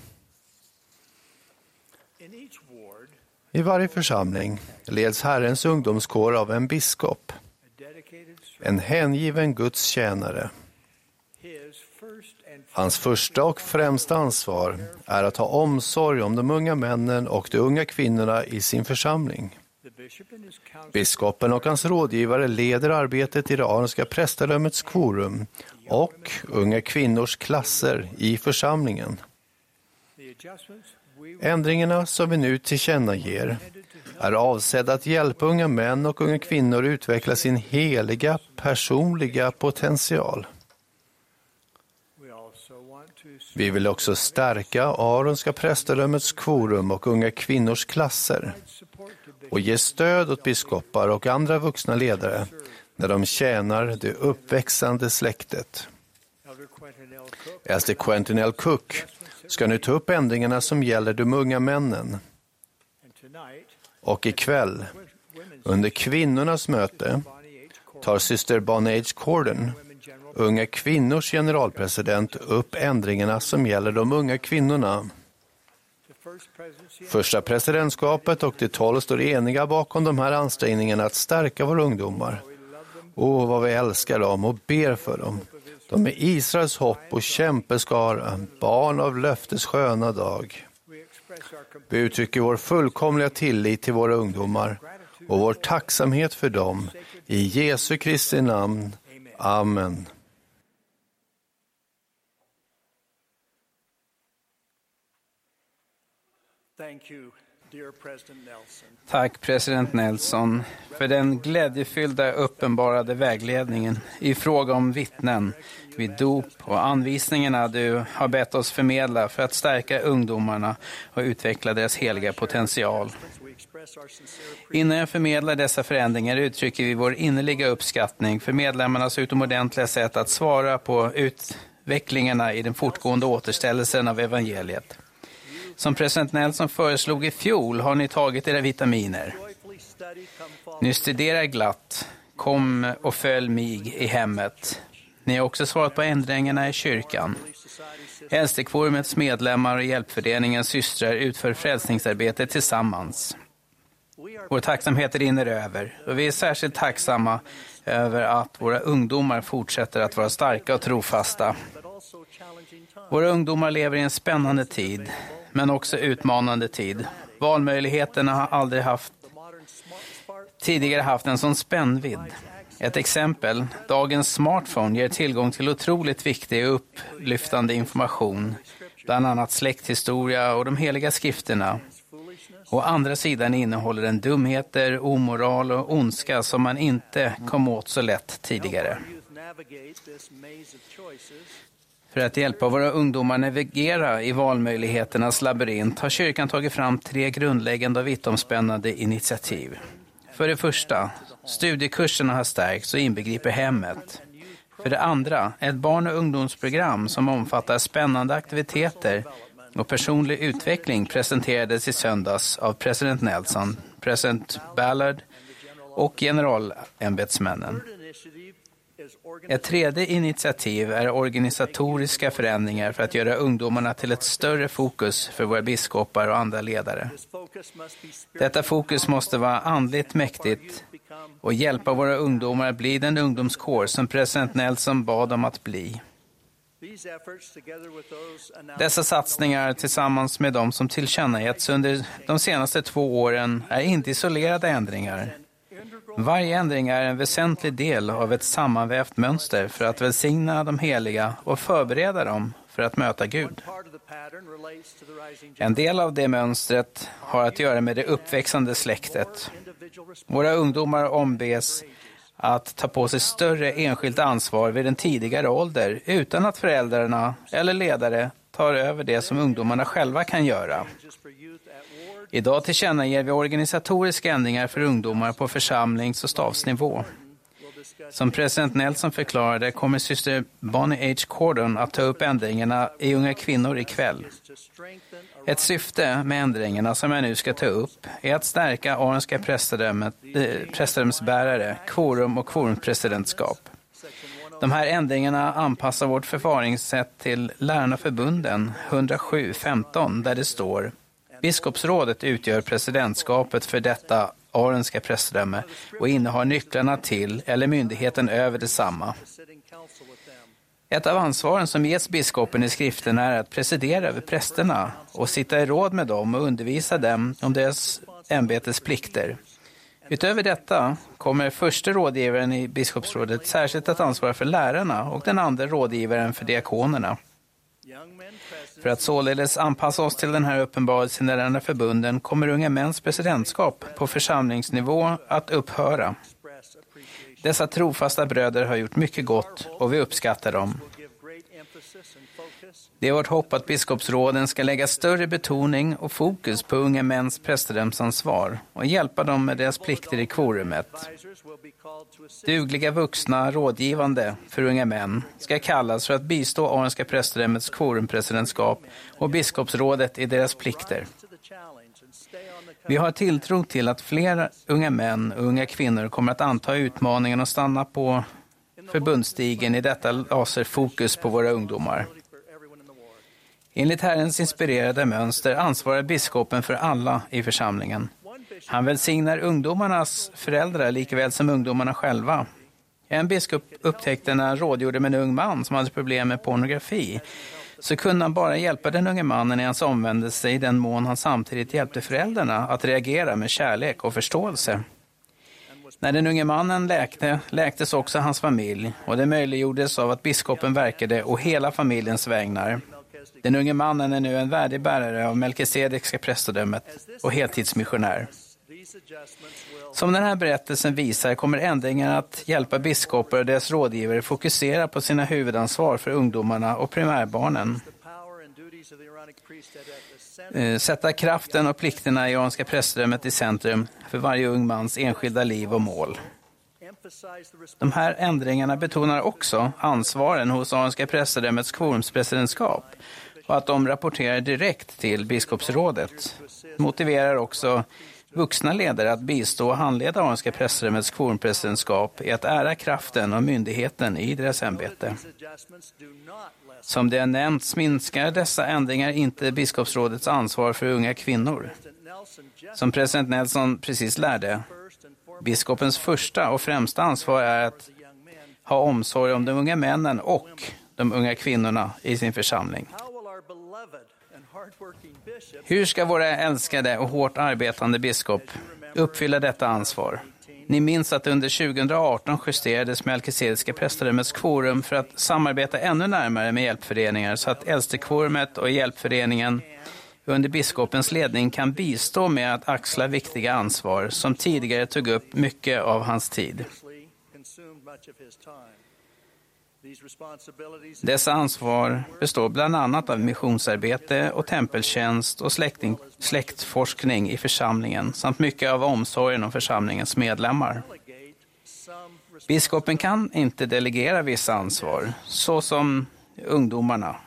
I varje församling leds Herrens ungdomskår av en biskop, en hängiven Guds tjänare. Hans första och främsta ansvar är att ha omsorg om de unga männen och de unga kvinnorna i sin församling. Biskopen och hans rådgivare leder arbetet i det aronska prästadömets quorum och unga kvinnors klasser i församlingen. Ändringarna som vi nu tillkännager är avsedda att hjälpa unga män och unga kvinnor utveckla sin heliga personliga potential. Vi vill också stärka aronska prästadömets quorum och unga kvinnors klasser och ge stöd åt biskopar och andra vuxna ledare när de tjänar det uppväxande släktet. Äldste Quentin L. Cook ska nu ta upp ändringarna som gäller de unga männen. Och ikväll, under kvinnornas möte, tar syster Bonnie H. Corden, unga kvinnors generalpresident, upp ändringarna som gäller de unga kvinnorna. Första presidentskapet och de tolv står eniga bakom de här ansträngningarna att stärka våra ungdomar. Åh, vad vi älskar dem och ber för dem. De är Israels hopp och kämpeskara, barn av löftes sköna dag. Vi uttrycker vår fullkomliga tillit till våra ungdomar och vår tacksamhet för dem. I Jesu Kristi namn. Amen. Tack president Nelson för den glädjefyllda uppenbarade vägledningen i fråga om vittnen vid dop och anvisningarna du har bett oss förmedla för att stärka ungdomarna och utveckla deras heliga potential. Innan jag förmedlar dessa förändringar uttrycker vi vår innerliga uppskattning för medlemmarnas utomordentliga sätt att svara på utvecklingarna i den fortgående återställelsen av evangeliet. Som president Nelson föreslog i fjol har ni tagit era vitaminer. Nu studerar glatt, kom och följ mig i hemmet. Ni har också svarat på ändringarna i kyrkan. Äldstekvorumets medlemmar och hjälpföreningens systrar utför frälsningsarbete tillsammans. Vår tacksamhet rinner över och vi är särskilt tacksamma över att våra ungdomar fortsätter att vara starka och trofasta. Våra ungdomar lever i en spännande tid, men också utmanande tid. Valmöjligheterna har aldrig haft, tidigare haft en sån spännvidd. Ett exempel, dagens smartphone ger tillgång till otroligt viktig och upplyftande information, bland annat släkthistoria och de heliga skrifterna. Å andra sidan innehåller den dumheter, omoral och ondska som man inte kom åt så lätt tidigare. För att hjälpa våra ungdomar navigera i valmöjligheternas labyrint har kyrkan tagit fram tre grundläggande och vittomspännande initiativ. För det första, studiekurserna har stärkts och inbegriper hemmet. För det andra, ett barn- och ungdomsprogram som omfattar spännande aktiviteter och personlig utveckling presenterades i söndags av president Nelson, president Ballard och generalämbetsmännen. Ett tredje initiativ är organisatoriska förändringar för att göra ungdomarna till ett större fokus för våra biskopar och andra ledare. Detta fokus måste vara andligt mäktigt och hjälpa våra ungdomar att bli den ungdomskår som president Nelson bad om att bli. Dessa satsningar tillsammans med de som tillkännagetts under de senaste två åren är inte isolerade ändringar. Varje ändring är en väsentlig del av ett sammanvävt mönster för att välsigna de heliga och förbereda dem för att möta Gud. En del av det mönstret har att göra med det uppväxande släktet. Våra ungdomar ombes att ta på sig större enskilt ansvar vid en tidigare ålder utan att föräldrarna eller ledare tar över det som ungdomarna själva kan göra. Idag tillkännager vi organisatoriska ändringar för ungdomar på församlings- och stavsnivå. Som president Nelson förklarade kommer syster Bonnie H. Cordon att ta upp ändringarna i unga kvinnor ikväll. Ett syfte med ändringarna som jag nu ska ta upp är att stärka aronska prästedömsbärare, kvorum och kvorumpresidentskap. De här ändringarna anpassar vårt förfaringssätt till Lärarna förbunden hundrasju femton där det står: Biskopsrådet utgör presidentskapet för detta aronska prästedöme och innehar nycklarna till eller myndigheten över detsamma. Ett av ansvaren som ges biskopen i skriften är att presidera över prästerna och sitta i råd med dem och undervisa dem om deras ämbetets plikter. Utöver detta kommer första rådgivaren i biskopsrådet särskilt att ansvara för lärarna och den andra rådgivaren för diakonerna. För att således anpassa oss till den här uppenbarelsen i Lärarna förbunden kommer unga mäns presidentskap på församlingsnivå att upphöra. Dessa trofasta bröder har gjort mycket gott och vi uppskattar dem. Det är vårt hopp att biskopsråden ska lägga större betoning och fokus på unga mäns prästedömsansvar och hjälpa dem med deras plikter i kvorumet. Dugliga vuxna rådgivande för unga män ska kallas för att bistå aronska prästedömets kvorumpresidentskap och biskopsrådet i deras plikter. Vi har tilltro till att flera unga män och unga kvinnor kommer att anta utmaningen och stanna på förbundsstigen i detta laserfokus på våra ungdomar. Enligt Herrens inspirerade mönster ansvarar biskopen för alla i församlingen. Han välsignar ungdomarnas föräldrar likaväl som ungdomarna själva. En biskop upptäckte när han rådgjorde med en ung man som hade problem med pornografi, så kunde han bara hjälpa den unge mannen i hans omvändelse i den mån han samtidigt hjälpte föräldrarna att reagera med kärlek och förståelse. När den unge mannen läkte, läktes också hans familj och det möjliggjordes av att biskopen verkade och hela familjens vägnar. Den unge mannen är nu en värdig bärare av melkisedekska prästedömet och heltidsmissionär. Som den här berättelsen visar kommer ändringarna att hjälpa biskopar och deras rådgivare fokusera på sina huvudansvar för ungdomarna och primärbarnen. Sätta kraften och plikterna i aronska prästedömet i centrum för varje ung mans enskilda liv och mål. De här ändringarna betonar också ansvaren hos aronska prästedömets kvorumspresidentskap och att de rapporterar direkt till biskopsrådet. Motiverar också vuxna ledare att bistå och handleda aronska prästedömets kvorumpresidentskap i att ära kraften och myndigheten i deras ämbete. Som det är nämnts minskar dessa ändringar inte biskopsrådets ansvar för unga kvinnor. Som president Nelson precis lärde, biskopens första och främsta ansvar är att ha omsorg om de unga männen och de unga kvinnorna i sin församling. Hur ska våra älskade och hårt arbetande biskop uppfylla detta ansvar? Ni minns att under tjugohundraarton justerades Melkisedekska prästadömets kvorum för att samarbeta ännu närmare med hjälpföreningar så att äldstekvorumet och hjälpföreningen under biskopens ledning kan bistå med att axla viktiga ansvar som tidigare tog upp mycket av hans tid. Dessa ansvar består bland annat av missionsarbete och tempeltjänst och släkting, släktforskning i församlingen samt mycket av omsorgen om församlingens medlemmar. Biskopen kan inte delegera vissa ansvar, såsom ungdomarna,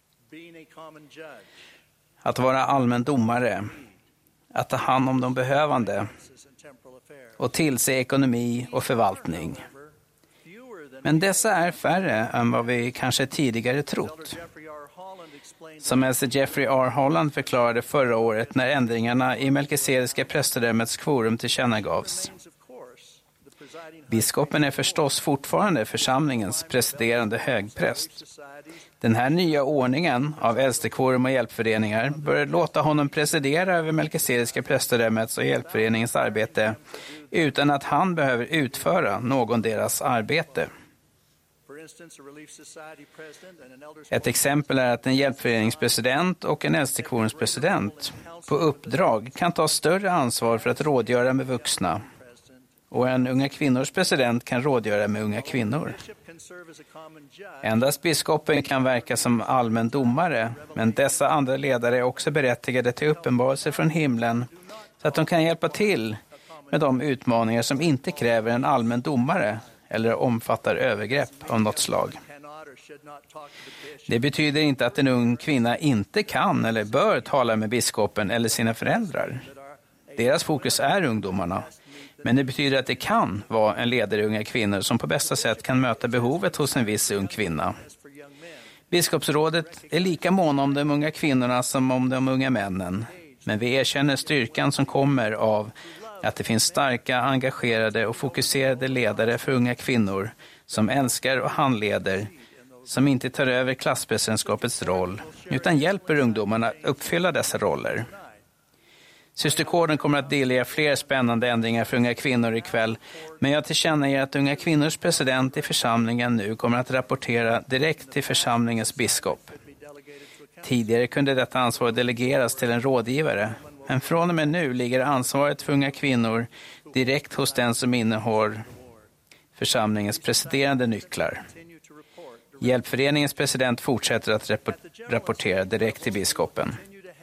att vara allmän domare, att ta hand om de behövande och tillse ekonomi och förvaltning. Men dessa är färre än vad vi kanske tidigare trott. Som äldste Jeffrey R. Holland förklarade förra året när ändringarna i Melkisedekska prästadömets kvorum tillkännagavs. Biskopen är förstås fortfarande församlingens presiderande högpräst. Den här nya ordningen av äldstekvorum och hjälpföreningar bör låta honom presidera över Melkisedekska prästadömets och hjälpföreningens arbete utan att han behöver utföra någon deras arbete. Ett exempel är att en hjälpföreningspresident och en äldstekvorumspresident på uppdrag kan ta större ansvar för att rådgöra med vuxna. Och en unga kvinnors president kan rådgöra med unga kvinnor. Endast biskopen kan verka som allmän domare, men dessa andra ledare är också berättigade till uppenbarelse från himlen så att de kan hjälpa till med de utmaningar som inte kräver en allmän domare eller omfattar övergrepp av något slag. Det betyder inte att en ung kvinna inte kan eller bör tala med biskopen eller sina föräldrar. Deras fokus är ungdomarna. Men det betyder att det kan vara en ledare unga kvinnor som på bästa sätt kan möta behovet hos en viss ung kvinna. Biskopsrådet är lika mån om de unga kvinnorna som om de unga männen. Men vi erkänner styrkan som kommer av att det finns starka, engagerade och fokuserade ledare för unga kvinnor som älskar och handleder, som inte tar över klasspresidentskapets roll utan hjälper ungdomarna uppfylla dessa roller. Systerkåren kommer att delge fler spännande ändringar för unga kvinnor ikväll, men jag tillkännager att unga kvinnors president i församlingen nu kommer att rapportera direkt till församlingens biskop. Tidigare kunde detta ansvar delegeras till en rådgivare, men från och med nu ligger ansvaret för unga kvinnor direkt hos den som innehar församlingens presiderande nycklar. Hjälpföreningens president fortsätter att rapportera direkt till biskopen.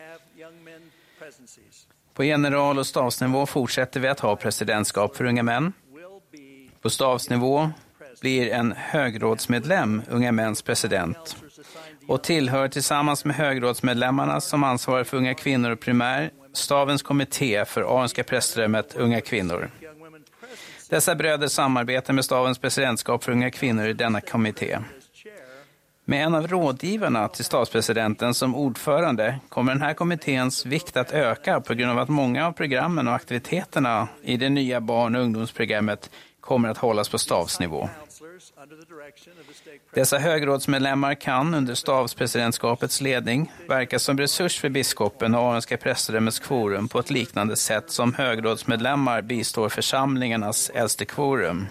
På general- och stabsnivå fortsätter vi att ha presidentskap för unga män. På stabsnivå blir en högrådsmedlem unga mäns president och tillhör tillsammans med högrådsmedlemmarna som ansvarar för unga kvinnor och primär stavens kommitté för Aronska prästadömet unga kvinnor. Dessa bröder samarbetar med stavens presidentskap för unga kvinnor i denna kommitté. Med en av rådgivarna till statspresidenten som ordförande kommer den här kommitténs vikt att öka på grund av att många av programmen och aktiviteterna i det nya barn- och ungdomsprogrammet kommer att hållas på stavsnivå. Dessa högrådsmedlemmar kan under stavspresidentskapets ledning verka som resurs för biskopen och Aronska prästadömets kvorum på ett liknande sätt som högrådsmedlemmar bistår församlingarnas äldstekvorum.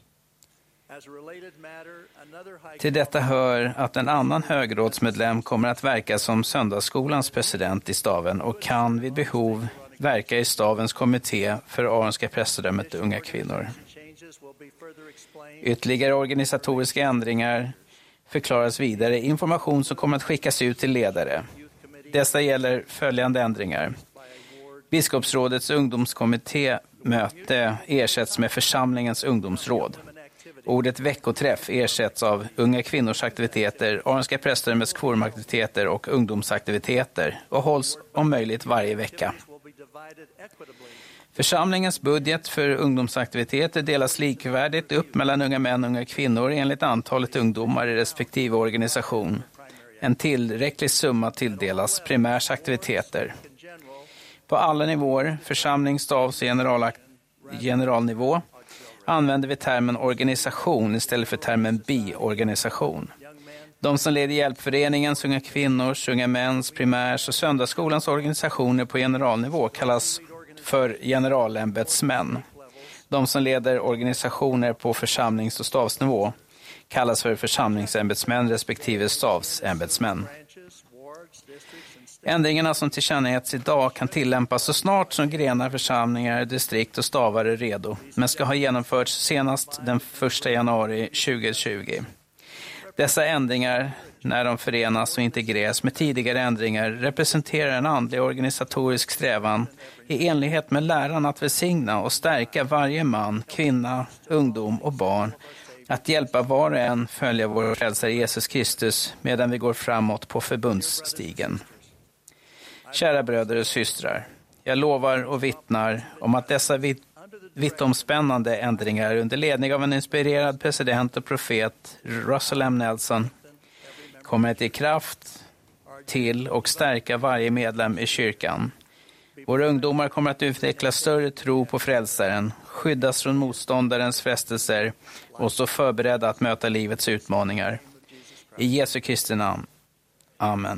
Till detta hör att en annan högrådsmedlem kommer att verka som söndagsskolans president i staven och kan vid behov verka i stavens kommitté för Aronska prästadömet unga kvinnor. Ytterligare organisatoriska ändringar förklaras vidare i information som kommer att skickas ut till ledare. Dessa gäller följande ändringar. Biskopsrådets ungdomskommitté möte ersätts med församlingens ungdomsråd. Ordet veckoträff ersätts av unga kvinnors aktiviteter, Aronska prästadömets kvorumaktiviteter och ungdomsaktiviteter och hålls om möjligt varje vecka. Församlingens budget för ungdomsaktiviteter delas likvärdigt upp mellan unga män och unga kvinnor enligt antalet ungdomar i respektive organisation. En tillräcklig summa tilldelas primärs aktiviteter. På alla nivåer, församling, stavs- och general, generalnivå, använder vi termen organisation istället för termen bi-organisation. De som leder hjälpföreningens, unga kvinnors, unga mäns, primärs och söndagsskolans organisationer på generalnivå kallas för generalämbetsmän. De som leder organisationer på församlings- och stavsnivå kallas för församlingsämbetsmän respektive stavsämbetsmän. Ändringarna som tillkännagetts idag kan tillämpas så snart som grenar, församlingar, distrikt och stavar är redo, men ska ha genomförts senast den första januari tjugohundratjugo. Dessa ändringar, när de förenas och integreras med tidigare ändringar, representerar en andlig organisatorisk strävan i enlighet med läran att välsigna och stärka varje man, kvinna, ungdom och barn, att hjälpa var och en följa vår frälsare Jesus Kristus medan vi går framåt på förbundsstigen. Kära bröder och systrar, jag lovar och vittnar om att dessa vitt vittomspännande ändringar under ledning av en inspirerad president och profet, Russell M. Nelson, kommer att ge kraft till och stärka varje medlem i kyrkan. Våra ungdomar kommer att utveckla större tro på frälsaren, skyddas från motståndarens frestelser och stå förberedda att möta livets utmaningar. I Jesu Kristi namn. Amen.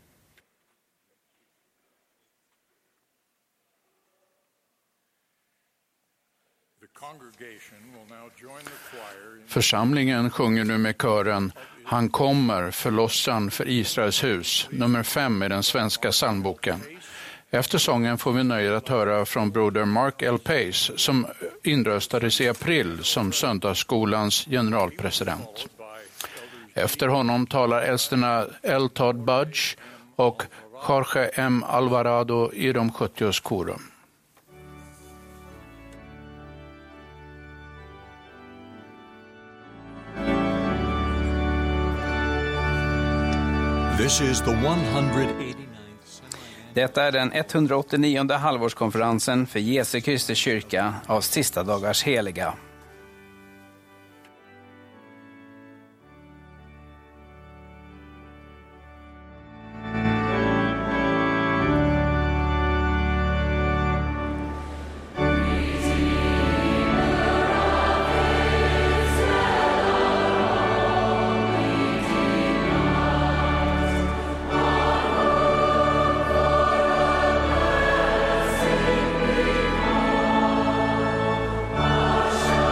Församlingen sjunger nu med kören Han kommer, förlossaren för Israels hus, nummer fem i den svenska psalmboken. Efter sången får vi nöjet att höra från broder Mark L. Pace som inröstades i april som söndagsskolans generalpresident. Efter honom talar äldsterna L. Todd Budge och Jorge M. Alvarado i de sjuttioårs korum. This is the one hundred eighty-ninth. Detta är den etthundraåttionionde halvårskonferensen för Jesu Kristi kyrka av sista dagars heliga. Shall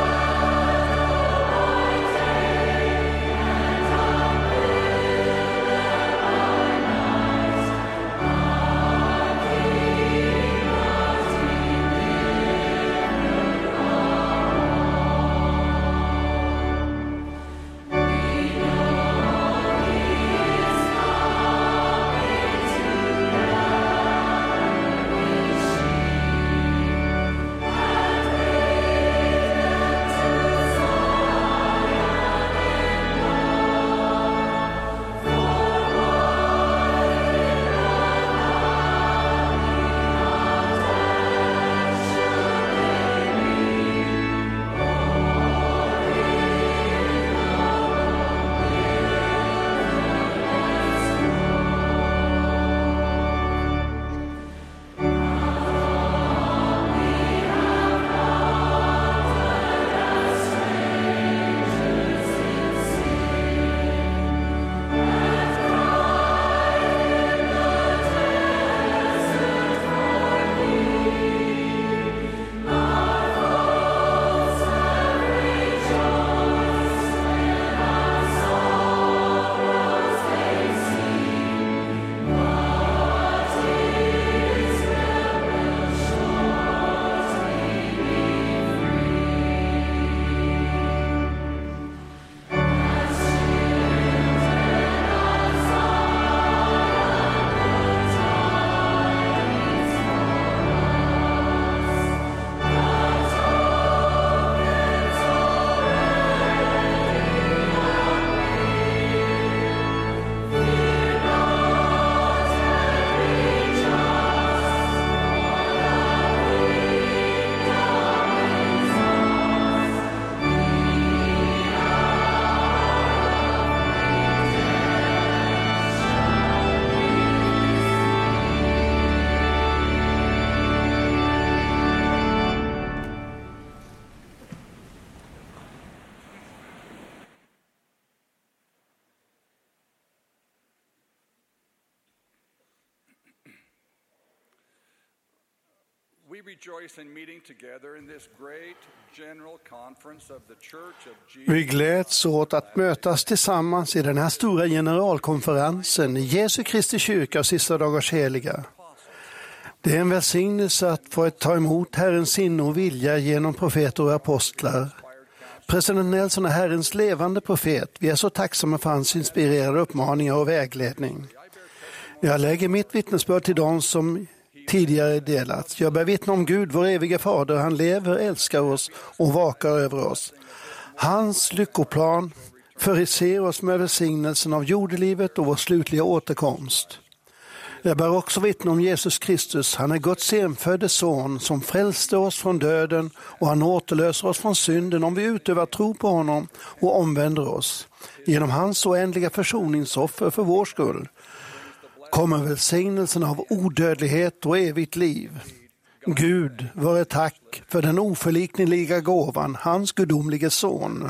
Vi gläds åt att mötas tillsammans i den här stora generalkonferensen i Jesu Kristi kyrka och sista dagars heliga. Det är en välsignelse att få ta emot Herrens sinne och vilja genom profeter och apostlar. President Nelson är Herrens levande profet. Vi är så tacksamma för hans inspirerade uppmaningar och vägledning. Jag lägger mitt vittnesbörd till dem som tidigare delats. Jag bär vittna om Gud, vår eviga fader. Han lever, älskar oss och vakar över oss. Hans lyckoplan förser oss med välsignelsen av jordelivet och vår slutliga återkomst. Jag bär också vittna om Jesus Kristus. Han är Guds enfödde son som frälste oss från döden och han återlöser oss från synden om vi utövar tro på honom och omvänder oss. Genom hans oändliga försoningsoffer för vår skull kommer välsignelsen av odödlighet och evigt liv. Gud, vare tack för den oförlikneliga gåvan, hans gudomlige son.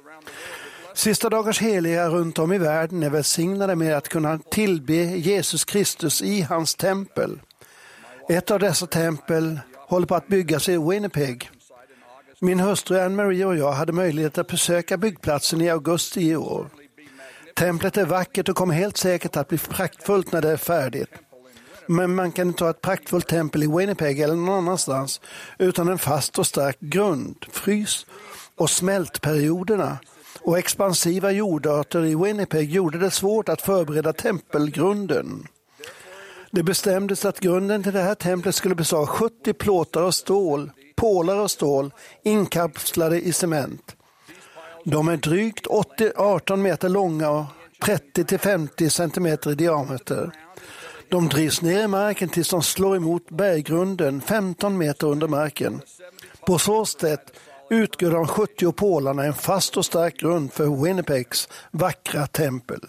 Sista dagars heliga runt om i världen är välsignade med att kunna tillbe Jesus Kristus i hans tempel. Ett av dessa tempel håller på att byggas i Winnipeg. Min hustru Anne-Marie och jag hade möjlighet att besöka byggplatsen i augusti i år. Templet är vackert och kommer helt säkert att bli praktfullt när det är färdigt. Men man kan inte ha ett praktfullt tempel i Winnipeg eller någon annanstans utan en fast och stark grund, frys- och smältperioderna och expansiva jordarter i Winnipeg gjorde det svårt att förbereda tempelgrunden. Det bestämdes att grunden till det här templet skulle bestå av sjuttio plåtar och stål, pålar och stål inkapslade i cement. De är drygt åttio, arton meter långa och trettio till femtio centimeter i diameter. De drivs ner i marken tills de slår emot berggrunden femton meter under marken. På så sätt utgör de sjuttio pålarna en fast och stark grund för Winnipegs vackra tempel.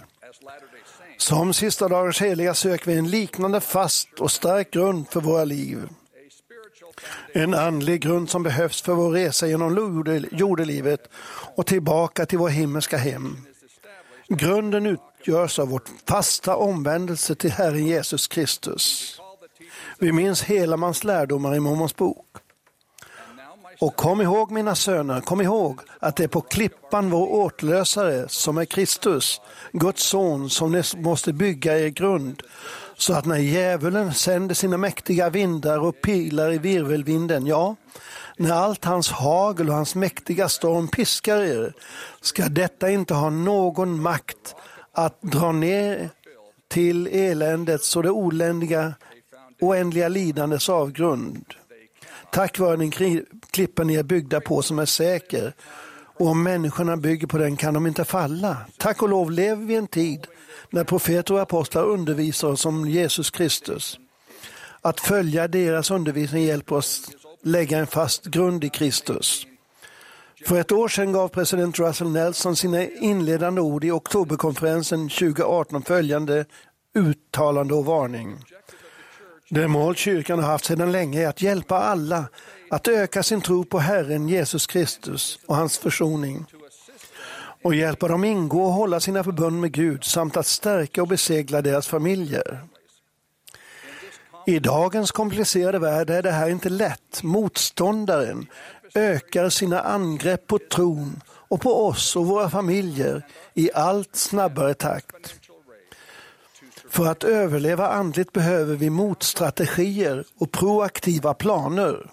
Som sista dagars heliga söker vi en liknande fast och stark grund för våra liv. En andlig grund som behövs för vår resa genom jordelivet och tillbaka till vår himmelska hem. Grunden utgörs av vårt fasta omvändelse till Herren Jesus Kristus. Vi minns hela mans lärdomar i Mormons bok. Och kom ihåg, mina söner, kom ihåg att det är på klippan vår återlösare som är Kristus, Guds son, som ni måste bygga er grund, så att när djävulen sänder sina mäktiga vindar och pilar i virvelvinden, ja, när allt hans hagel och hans mäktiga storm piskar er, ska detta inte ha någon makt att dra ner till eländets och det oländiga, oändliga lidandets avgrund. Tack vare den klippan ni är byggda på som är säker, och om människorna bygger på den kan de inte falla. Tack och lov lever vi en tid när profeter och apostlar undervisar oss om Jesus Kristus. Att följa deras undervisning hjälper oss lägga en fast grund i Kristus. För ett år sedan gav president Russell Nelson sina inledande ord i oktoberkonferensen tjugo arton följande uttalande och varning. Det mål kyrkan har haft sedan länge är att hjälpa alla att öka sin tro på Herren Jesus Kristus och hans försoning. Och hjälpa dem ingå och hålla sina förbund med Gud samt att stärka och besegla deras familjer. I dagens komplicerade värld är det här inte lätt. Motståndaren ökar sina angrepp på tron och på oss och våra familjer i allt snabbare takt. För att överleva andligt behöver vi motstrategier och proaktiva planer.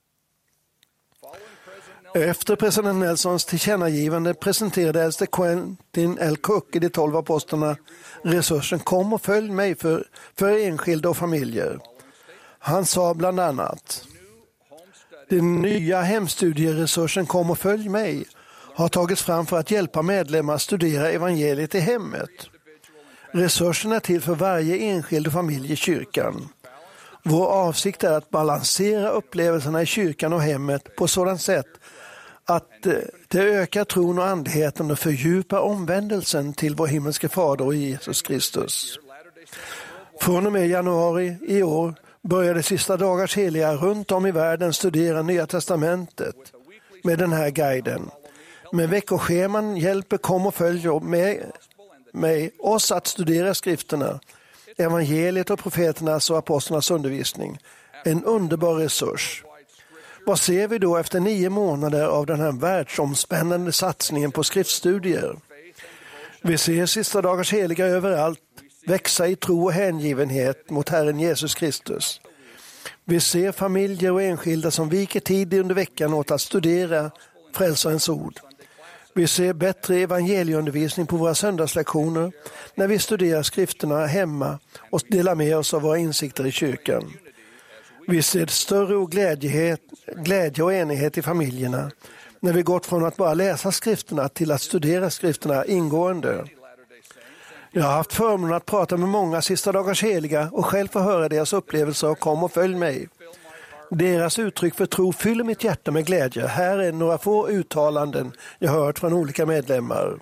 Efter president Nelsons tillkännagivande presenterade äldste Quentin L. Cook i de tolv apostlarna resursen Kom och följ mig för, för enskilda och familjer. Han sa bland annat: den nya hemstudieresursen Kom och följ mig har tagits fram för att hjälpa medlemmar att studera evangeliet i hemmet. Resursen är till för varje enskild familj i kyrkan. Vår avsikt är att balansera upplevelserna i kyrkan och hemmet på sådant sätt att det ökar tron och andligheten och fördjupar omvändelsen till vår himmelske fader och Jesus Kristus. Från och med januari i år började sista dagars heliga runt om i världen studera Nya testamentet med den här guiden. Med veckoscheman hjälper Kom och följ med mig oss att studera skrifterna, evangeliet och profeternas och apostlarnas undervisning. En underbar resurs. Vad ser vi då efter nio månader av den här världsomspännande satsningen på skriftstudier? Vi ser sista dagars heliga överallt växa i tro och hängivenhet mot Herren Jesus Kristus. Vi ser familjer och enskilda som viker tid under veckan åt att studera Frälsarens ord. Vi ser bättre evangelieundervisning på våra söndagslektioner när vi studerar skrifterna hemma och delar med oss av våra insikter i kyrkan. Vi ser större glädje, glädje och enighet i familjerna när vi gått från att bara läsa skrifterna till att studera skrifterna ingående. Jag har haft förmånen att prata med många sista dagars heliga och själv få höra deras upplevelser och kom och följ mig. Deras uttryck för tro fyller mitt hjärta med glädje. Här är några få uttalanden jag hört från olika medlemmar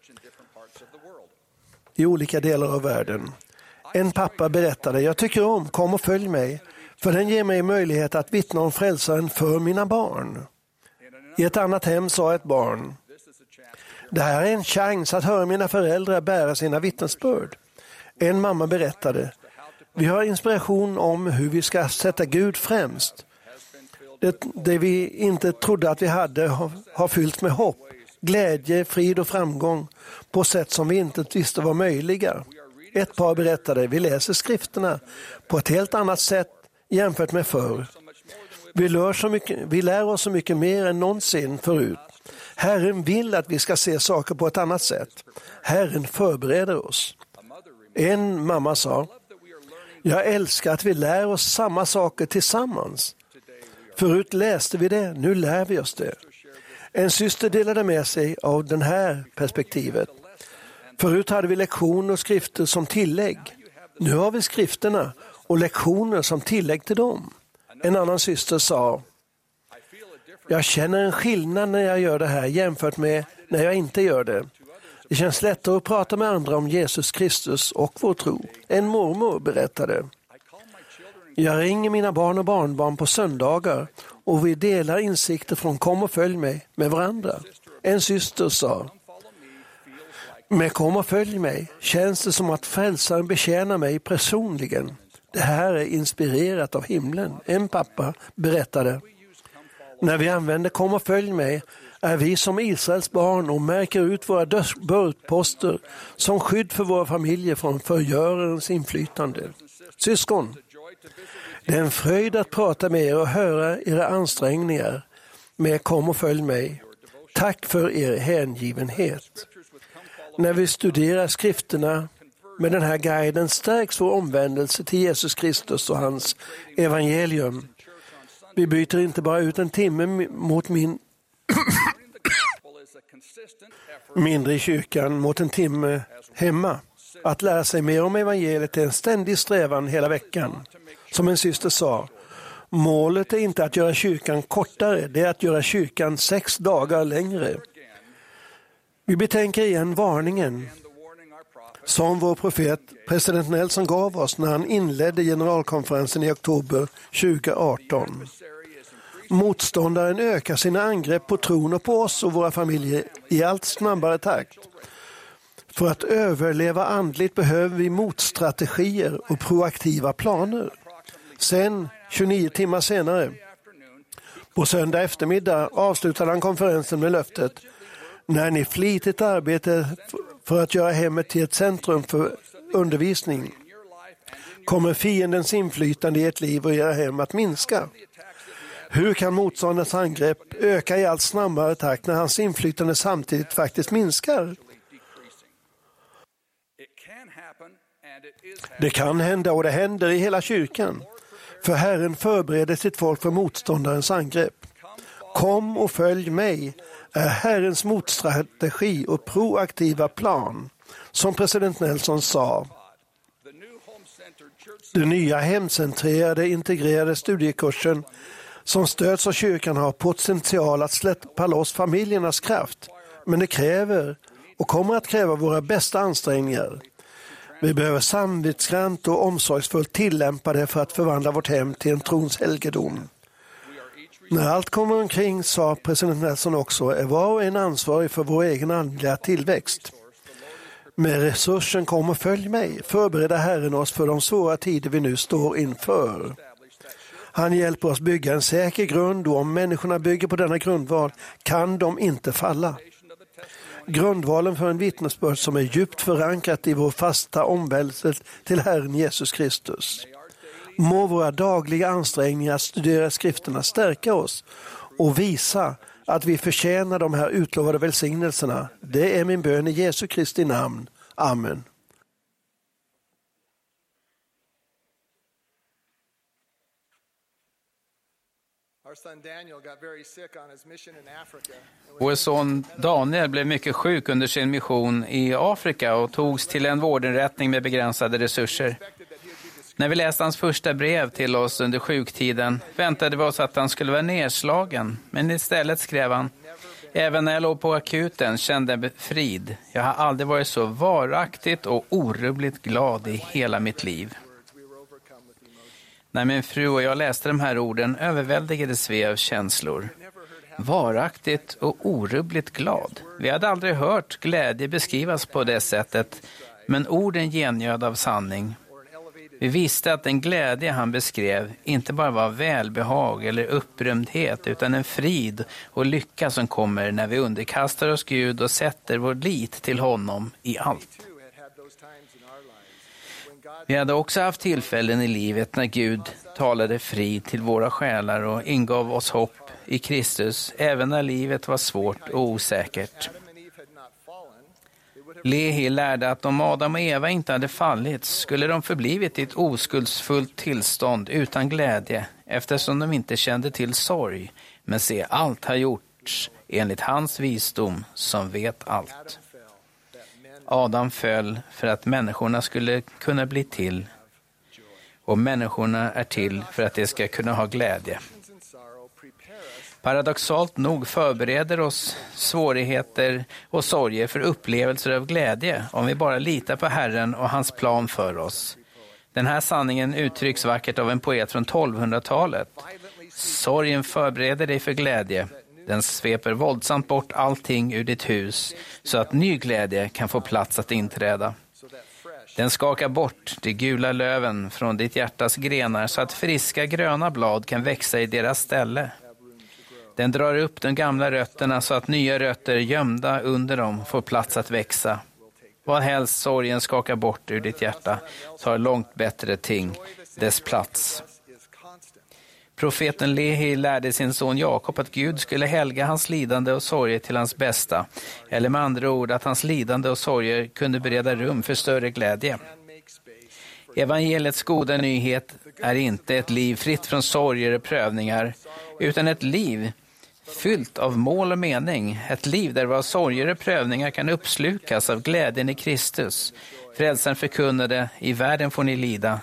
i olika delar av världen. En pappa berättade, jag tycker om, kom och följ mig, för den ger mig möjlighet att vittna om frälsaren för mina barn. I ett annat hem sa ett barn, det här är en chans att höra mina föräldrar bära sina vittnesbörd. En mamma berättade, vi har inspiration om hur vi ska sätta Gud främst. Det, det vi inte trodde att vi hade har, har fyllt med hopp, glädje, frid och framgång på sätt som vi inte visste var möjliga. Ett par berättade, vi läser skrifterna på ett helt annat sätt jämfört med förr. Vi lär, så mycket, vi lär oss så mycket mer än någonsin förut. Herren vill att vi ska se saker på ett annat sätt. Herren förbereder oss. En mamma sa, jag älskar att vi lär oss samma saker tillsammans. Förut läste vi det, nu lär vi oss det. En syster delade med sig av det här perspektivet. Förut hade vi lektioner och skrifter som tillägg. Nu har vi skrifterna och lektioner som tillägg till dem. En annan syster sa, jag känner en skillnad när jag gör det här jämfört med när jag inte gör det. Det känns lättare att prata med andra om Jesus Kristus och vår tro. En mormor berättade. Jag ringer mina barn och barnbarn på söndagar och vi delar insikter från kom och följ mig med varandra. En syster sa, med kom och följ mig känns det som att frälsaren betjänar mig personligen. Det här är inspirerat av himlen. En pappa berättade, när vi använder kom och följ mig är vi som Israels barn och märker ut våra dörrposter som skydd för våra familjer från förgörarens inflytande. Syskon, det är en fröjd att prata med er och höra era ansträngningar med kom och följ mig. Tack för er hängivenhet. När vi studerar skrifterna med den här guiden stärks vår omvändelse till Jesus Kristus och hans evangelium. Vi byter inte bara ut en timme mot min mindre i kyrkan mot en timme hemma. Att lära sig mer om evangeliet är en ständig strävan hela veckan. Som en syster sa, målet är inte att göra kyrkan kortare, det är att göra kyrkan sex dagar längre. Vi betänker igen varningen som vår profet president Nelson gav oss när han inledde generalkonferensen i oktober tjugoarton. Motståndaren ökar sina angrepp på tron och på oss och våra familjer i allt snabbare takt. För att överleva andligt behöver vi motstrategier och proaktiva planer. Sen, tjugonio timmar senare, på söndag eftermiddag avslutade han konferensen med löftet: när ni flitigt arbetar för att göra hemmet till ett centrum för undervisning kommer fiendens inflytande i ert liv och era hem att minska. Hur kan motståndarens angrepp öka i allt snabbare takt när hans inflytande samtidigt faktiskt minskar? Det kan hända och det händer i hela kyrkan. För Herren förbereder sitt folk för motståndarens angrepp. Kom och följ mig är Herrens motstrategi och proaktiva plan. Som president Nelson sa, den nya hemcentrerade integrerade studiekursen som stöds av kyrkan har potential att släppa loss familjernas kraft. Men det kräver och kommer att kräva våra bästa ansträngningar. Vi behöver samvetsgrant och omsorgsfullt tillämpa det för att förvandla vårt hem till en trons helgedom. När allt kommer omkring, sa president Nelson också, är var och en ansvarig för vår egen andliga tillväxt. Med resursen kom och följ mig, förbereda Herren oss för de svåra tider vi nu står inför. Han hjälper oss bygga en säker grund, och om människorna bygger på denna grundval kan de inte falla. Grundvalen för en vittnesbörd som är djupt förankrat i vår fasta omvändelse till Herren Jesus Kristus. Må våra dagliga ansträngningar att studera skrifterna stärka oss och visa att vi förtjänar de här utlovade välsignelserna. Det är min bön i Jesu Kristi namn. Amen. Vår son Daniel blev mycket sjuk under sin mission i Afrika och togs till en vårdinrättning med begränsade resurser. När vi läste hans första brev till oss under sjuktiden väntade vi oss att han skulle vara nedslagen, men istället skrev han: även när jag låg på akuten kände jag frid. Jag har aldrig varit så varaktigt och orubbligt glad i hela mitt liv. När min fru och jag läste de här orden överväldigades vi av känslor. Varaktigt och orubbligt glad. Vi hade aldrig hört glädje beskrivas på det sättet, men orden gengöd av sanning. Vi visste att den glädje han beskrev inte bara var välbehag eller upprymdhet, utan en frid och lycka som kommer när vi underkastar oss Gud och sätter vår lit till honom i allt. Vi hade också haft tillfällen i livet när Gud talade frid till våra själar och ingav oss hopp i Kristus, även när livet var svårt och osäkert. Lehi lärde att om Adam och Eva inte hade fallit skulle de förblivit i ett oskuldsfullt tillstånd utan glädje, eftersom de inte kände till sorg. Men se, allt har gjorts enligt hans visdom som vet allt. Adam föll för att människorna skulle kunna bli till, och människorna är till för att de ska kunna ha glädje. Paradoxalt nog förbereder oss svårigheter och sorger för upplevelser av glädje om vi bara litar på Herren och hans plan för oss. Den här sanningen uttrycks vackert av en poet från tolvhundratalet. Sorgen förbereder dig för glädje. Den sveper våldsamt bort allting ur ditt hus så att ny glädje kan få plats att inträda. Den skakar bort de gula löven från ditt hjärtas grenar så att friska gröna blad kan växa i deras ställe. Den drar upp de gamla rötterna så att nya rötter gömda under dem får plats att växa. Vad helst sorgen skakar bort ur ditt hjärta tar långt bättre ting dess plats. Profeten Lehi lärde sin son Jakob att Gud skulle helga hans lidande och sorger till hans bästa. Eller med andra ord att hans lidande och sorger kunde bereda rum för större glädje. Evangeliets goda nyhet är inte ett liv fritt från sorger och prövningar, utan ett liv fyllt av mål och mening. Ett liv där våra sorger och prövningar kan uppslukas av glädjen i Kristus. Frälsaren förkunnade: i världen får ni lida.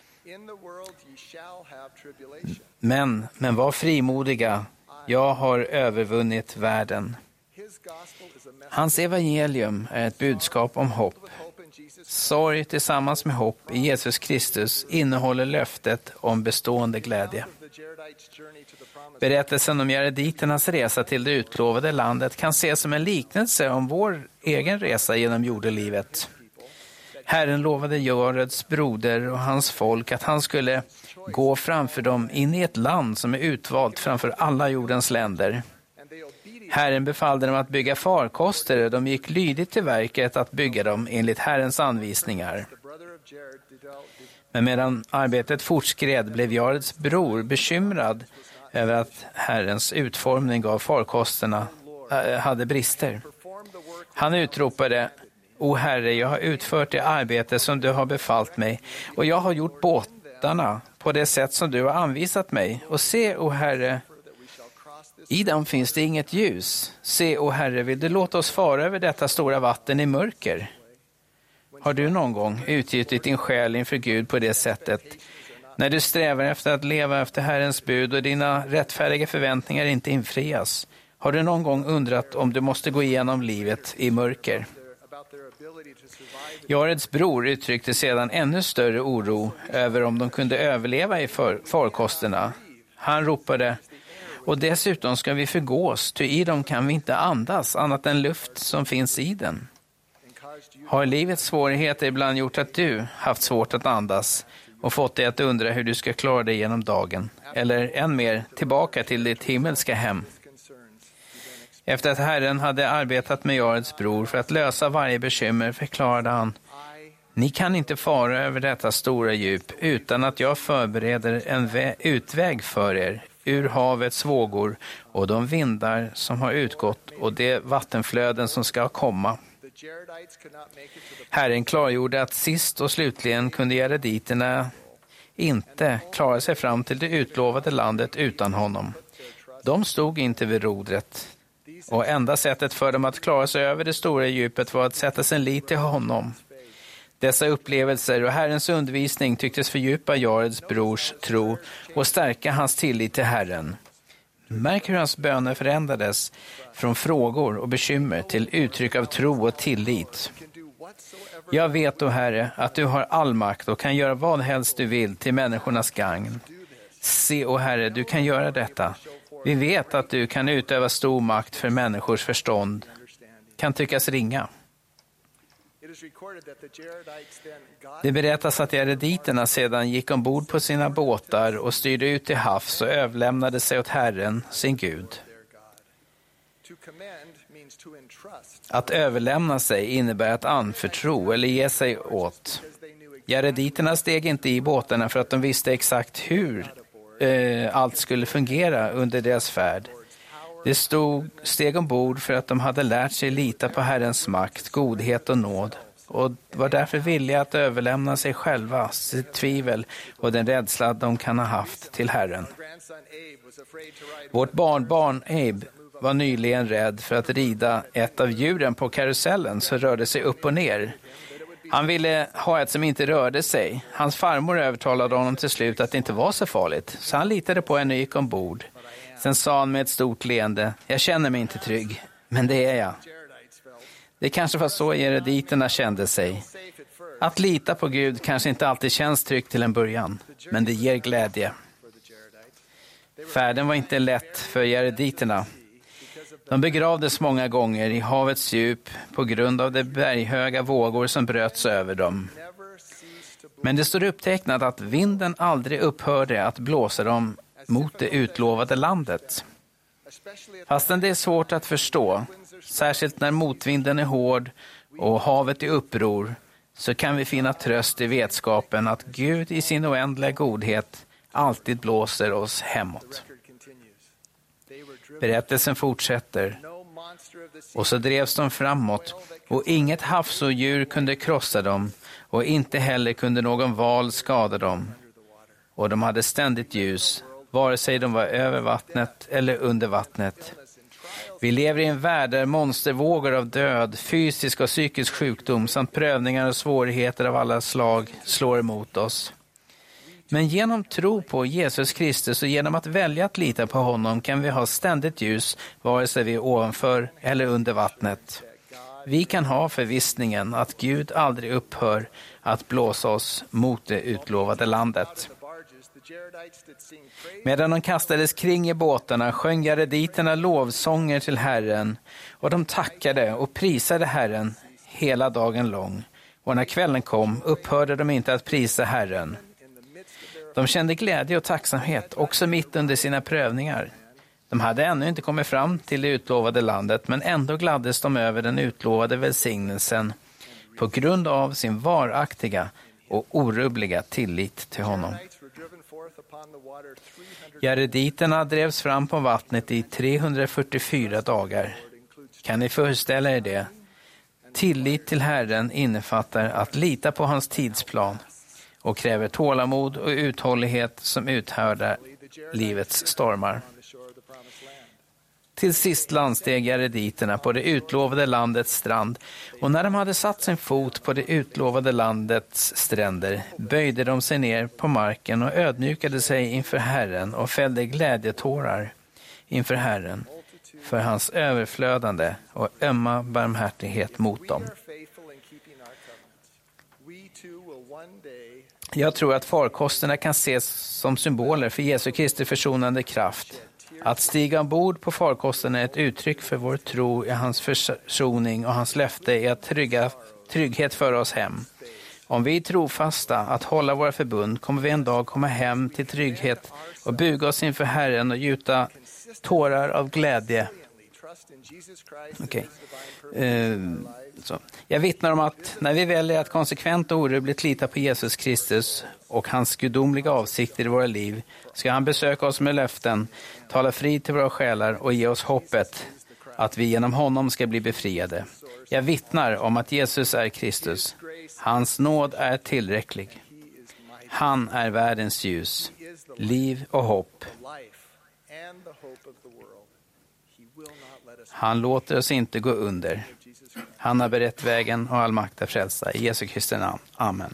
Men, men var frimodiga, jag har övervunnit världen. Hans evangelium är ett budskap om hopp. Sorg tillsammans med hopp i Jesus Kristus innehåller löftet om bestående glädje. Berättelsen om jarediternas resa till det utlovade landet kan ses som en liknelse om vår egen resa genom jordelivet. Herren lovade Jareds broder och hans folk att han skulle gå framför dem in i ett land som är utvalt framför alla jordens länder. Herren befallde dem att bygga farkoster och de gick lydigt till verket att bygga dem enligt Herrens anvisningar. Men medan arbetet fortskred blev Jareds bror bekymrad över att Herrens utformning av farkosterna äh, hade brister. Han utropade: O Herre, jag har utfört det arbete som du har befallt mig, och jag har gjort båtarna på det sätt som du har anvisat mig. Och se, o Herre, i dem finns det inget ljus. Se, o Herre, vill du låta oss fara över detta stora vatten i mörker? Har du någon gång utgjutit din själ inför Gud på det sättet? När du strävar efter att leva efter Herrens bud och dina rättfärdiga förväntningar inte infrias, har du någon gång undrat om du måste gå igenom livet i mörker? Jareds bror uttryckte sedan ännu större oro över om de kunde överleva i för- farkosterna. Han ropade: och dessutom ska vi förgås, ty i dem kan vi inte andas annat än luft som finns i den. Har livets svårigheter ibland gjort att du haft svårt att andas? och fått dig att undra hur du ska klara dig genom dagen, eller än mer tillbaka till ditt himmelska hem. Efter att Herren hade arbetat med Jareds bror för att lösa varje bekymmer förklarade han: ni kan inte fara över detta stora djup utan att jag förbereder en vä- utväg för er ur havets vågor och de vindar som har utgått och de vattenflöden som ska komma. Herren klargjorde att sist och slutligen kunde jarediterna inte klara sig fram till det utlovade landet utan honom. De stod inte vid rodret, och enda sättet för dem att klara sig över det stora djupet var att sätta sin lit till honom. Dessa upplevelser och Herrens undervisning tycktes fördjupa Jareds brors tro och stärka hans tillit till Herren. Märk hur hans böner förändrades från frågor och bekymmer till uttryck av tro och tillit. Jag vet, o Herre, att du har all makt och kan göra vad helst du vill till människornas gagn. Se, o Herre, du kan göra detta. Vi vet att du kan utöva stor makt för människors förstånd. Kan tyckas ringa. Det berättas att jarediterna sedan gick ombord på sina båtar och styrde ut till havs och överlämnade sig åt Herren, sin Gud. Att överlämna sig innebär att anförtro eller ge sig åt. Jarediterna steg inte i båtarna för att de visste exakt hur eh, allt skulle fungera under deras färd. De stod, steg ombord för att de hade lärt sig lita på Herrens makt, godhet och nåd, och var därför villiga att överlämna sig själva, sitt tvivel och den rädsla de kan ha haft till Herren. Vårt barnbarn Abe var nyligen rädd för att rida ett av djuren på karusellen som rörde sig upp och ner. Han ville ha ett som inte rörde sig. Hans farmor övertalade honom till slut att det inte var så farligt, så han litade på henne och gick ombord. Sen sa han med ett stort leende: jag känner mig inte trygg, men det är jag. Det kanske var så jarediterna kände sig. Att lita på Gud kanske inte alltid känns tryggt till en början, men det ger glädje. Färden var inte lätt för jarediterna. De begravdes många gånger i havets djup på grund av de berghöga vågor som bröts över dem. Men det står upptecknat att vinden aldrig upphörde att blåsa dem mot det utlovade landet. Fastän det är svårt att förstå, särskilt när motvinden är hård och havet är uppror, så kan vi finna tröst i vetskapen att Gud i sin oändliga godhet alltid blåser oss hemåt. Berättelsen fortsätter. Och så drevs de framåt, och inget havsodjur kunde krossa dem, och inte heller kunde någon val skada dem. Och de hade ständigt ljus, vare sig de var över vattnet eller under vattnet. Vi lever i en värld där monstervågor av död, fysisk och psykisk sjukdom samt prövningar och svårigheter av alla slag slår emot oss. Men genom tro på Jesus Kristus och genom att välja att lita på honom kan vi ha ständigt ljus, vare sig vi är ovanför eller under vattnet. Vi kan ha förvissningen att Gud aldrig upphör att blåsa oss mot det utlovade landet. Medan de kastades kring i båtarna sjöng jarediterna lovsånger till Herren, och de tackade och prisade Herren hela dagen lång. Och när kvällen kom upphörde de inte att prisa Herren. De kände glädje och tacksamhet också mitt under sina prövningar. De hade ännu inte kommit fram till det utlovade landet, men ändå gladdes de över den utlovade välsignelsen på grund av sin varaktiga och orubbliga tillit till honom. Jarediterna drevs fram på vattnet i trehundrafyrtiofyra dagar. Kan ni föreställa er det? Tillit till Herren innefattar att lita på hans tidsplan och kräver tålamod och uthållighet som uthärdar livets stormar. Till sist landsteg jarediterna på det utlovade landets strand, och när de hade satt sin fot på det utlovade landets stränder böjde de sig ner på marken och ödmjukade sig inför Herren och fällde glädjetårar inför Herren för hans överflödande och ömma barmhärtighet mot dem. Jag tror att farkosterna kan ses som symboler för Jesu Kristi försonande kraft. Att stiga ombord på farkosten är ett uttryck för vår tro i hans försoning, och hans löfte är att trygga trygghet för oss hem. Om vi är trofasta att hålla våra förbund kommer vi en dag komma hem till trygghet och buga oss inför Herren och gjuta tårar av glädje. Okej. Uh, så. Jag vittnar om att när vi väljer att konsekvent och orubbligt lita på Jesus Kristus och hans gudomliga avsikter i våra liv ska han besöka oss med löften, tala frid till våra själar och ge oss hoppet att vi genom honom ska bli befriade. Jag vittnar om att Jesus är Kristus. Hans nåd är tillräcklig. Han är världens ljus, liv och hopp. Han låter oss inte gå under. Han har berett vägen och all makt att frälsa. I Jesu Kristi namn. Amen.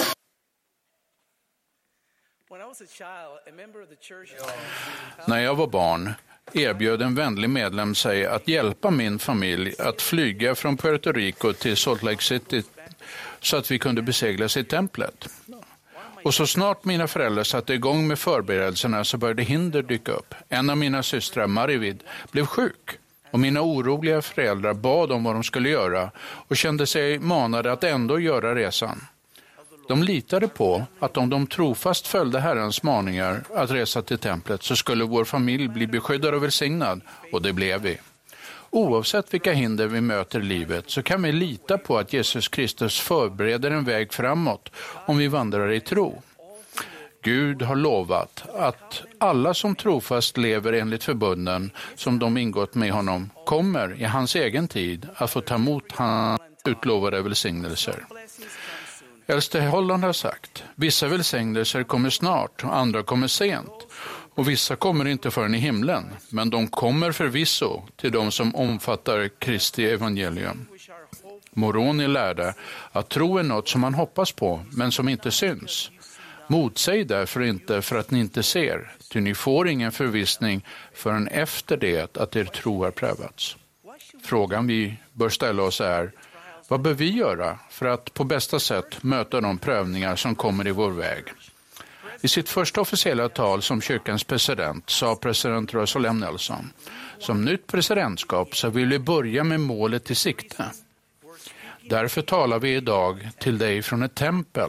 När jag var barn erbjöd en vänlig medlem sig att hjälpa min familj att flyga från Puerto Rico till Salt Lake City så att vi kunde beseglas i templet. Och så snart mina föräldrar satte igång med förberedelserna så började hinder dyka upp. En av mina systrar, Marivid, blev sjuk. Och mina oroliga föräldrar bad om vad de skulle göra och kände sig manade att ändå göra resan. De litade på att om de trofast följde Herrens maningar att resa till templet så skulle vår familj bli beskyddad och välsignad, och det blev vi. Oavsett vilka hinder vi möter i livet så kan vi lita på att Jesus Kristus förbereder en väg framåt om vi vandrar i tro. Gud har lovat att alla som trofast lever enligt förbunden som de ingått med honom kommer i hans egen tid att få ta emot hans utlovade välsignelser. Äldste Holland har sagt, vissa välsignelser kommer snart och andra kommer sent. Och vissa kommer inte förrän i himlen, men de kommer förvisso till de som omfattar Kristi evangelium. Moroni lärde att tro är något som man hoppas på, men som inte syns. Motsäg därför inte för att ni inte ser, ty ni får ingen förvissning förrän efter det att er tro har prövats. Frågan vi bör ställa oss är, vad bör vi göra för att på bästa sätt möta de prövningar som kommer i vår väg? I sitt första officiella tal som kyrkans president sa president Russell M. Nelson, som nytt presidentskap så vill vi börja med målet i sikte. Därför talar vi idag till dig från ett tempel.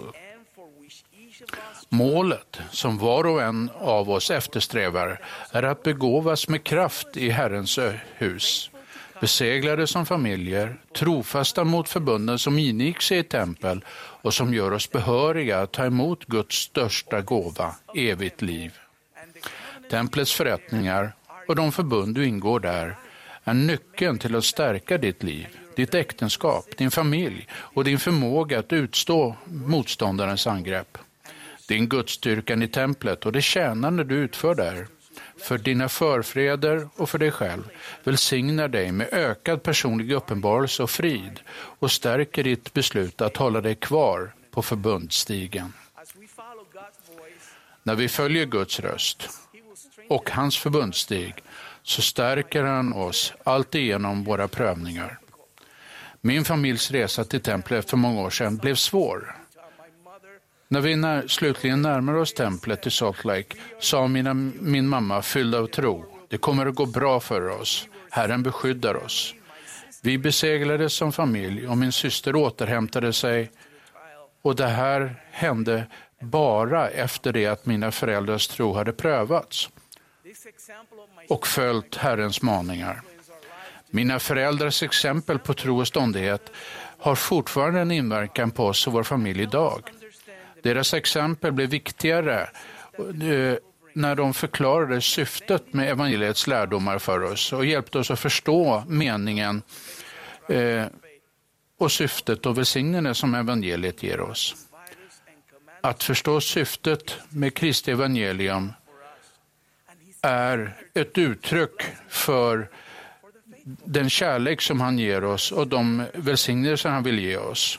Målet som var och en av oss eftersträvar är att begåvas med kraft i Herrens hus. Beseglade som familjer, trofasta mot förbunden som ingick i ett tempel och som gör oss behöriga att ta emot Guds största gåva, evigt liv. Templets förrättningar och de förbund du ingår där är nyckeln till att stärka ditt liv, ditt äktenskap, din familj och din förmåga att utstå motståndarens angrepp. Din gudstyrkan i templet och det tjänande du utför där för dina förfäder och för dig själv välsignar dig med ökad personlig uppenbarelse och frid och stärker ditt beslut att hålla dig kvar på förbundsstigen. När vi följer Guds röst och hans förbundsstig så stärker han oss alltigenom våra prövningar. Min familjs resa till templet för många år sedan blev svår. När vi när, slutligen närmar oss templet i Salt Lake sa mina, min mamma fylld av tro, det kommer att gå bra för oss, Herren beskyddar oss. Vi beseglades som familj och min syster återhämtade sig och det här hände bara efter det att mina föräldrars tro hade prövats och följt Herrens maningar. Mina föräldrars exempel på tro och ståndighet har fortfarande en inverkan på oss och vår familj idag. Deras exempel blev viktigare när de förklarade syftet med evangeliets lärdomar för oss och hjälpte oss att förstå meningen och syftet och välsignelsen som evangeliet ger oss. Att förstå syftet med Kristi evangelium är ett uttryck för den kärlek som han ger oss och de välsignelser han vill ge oss.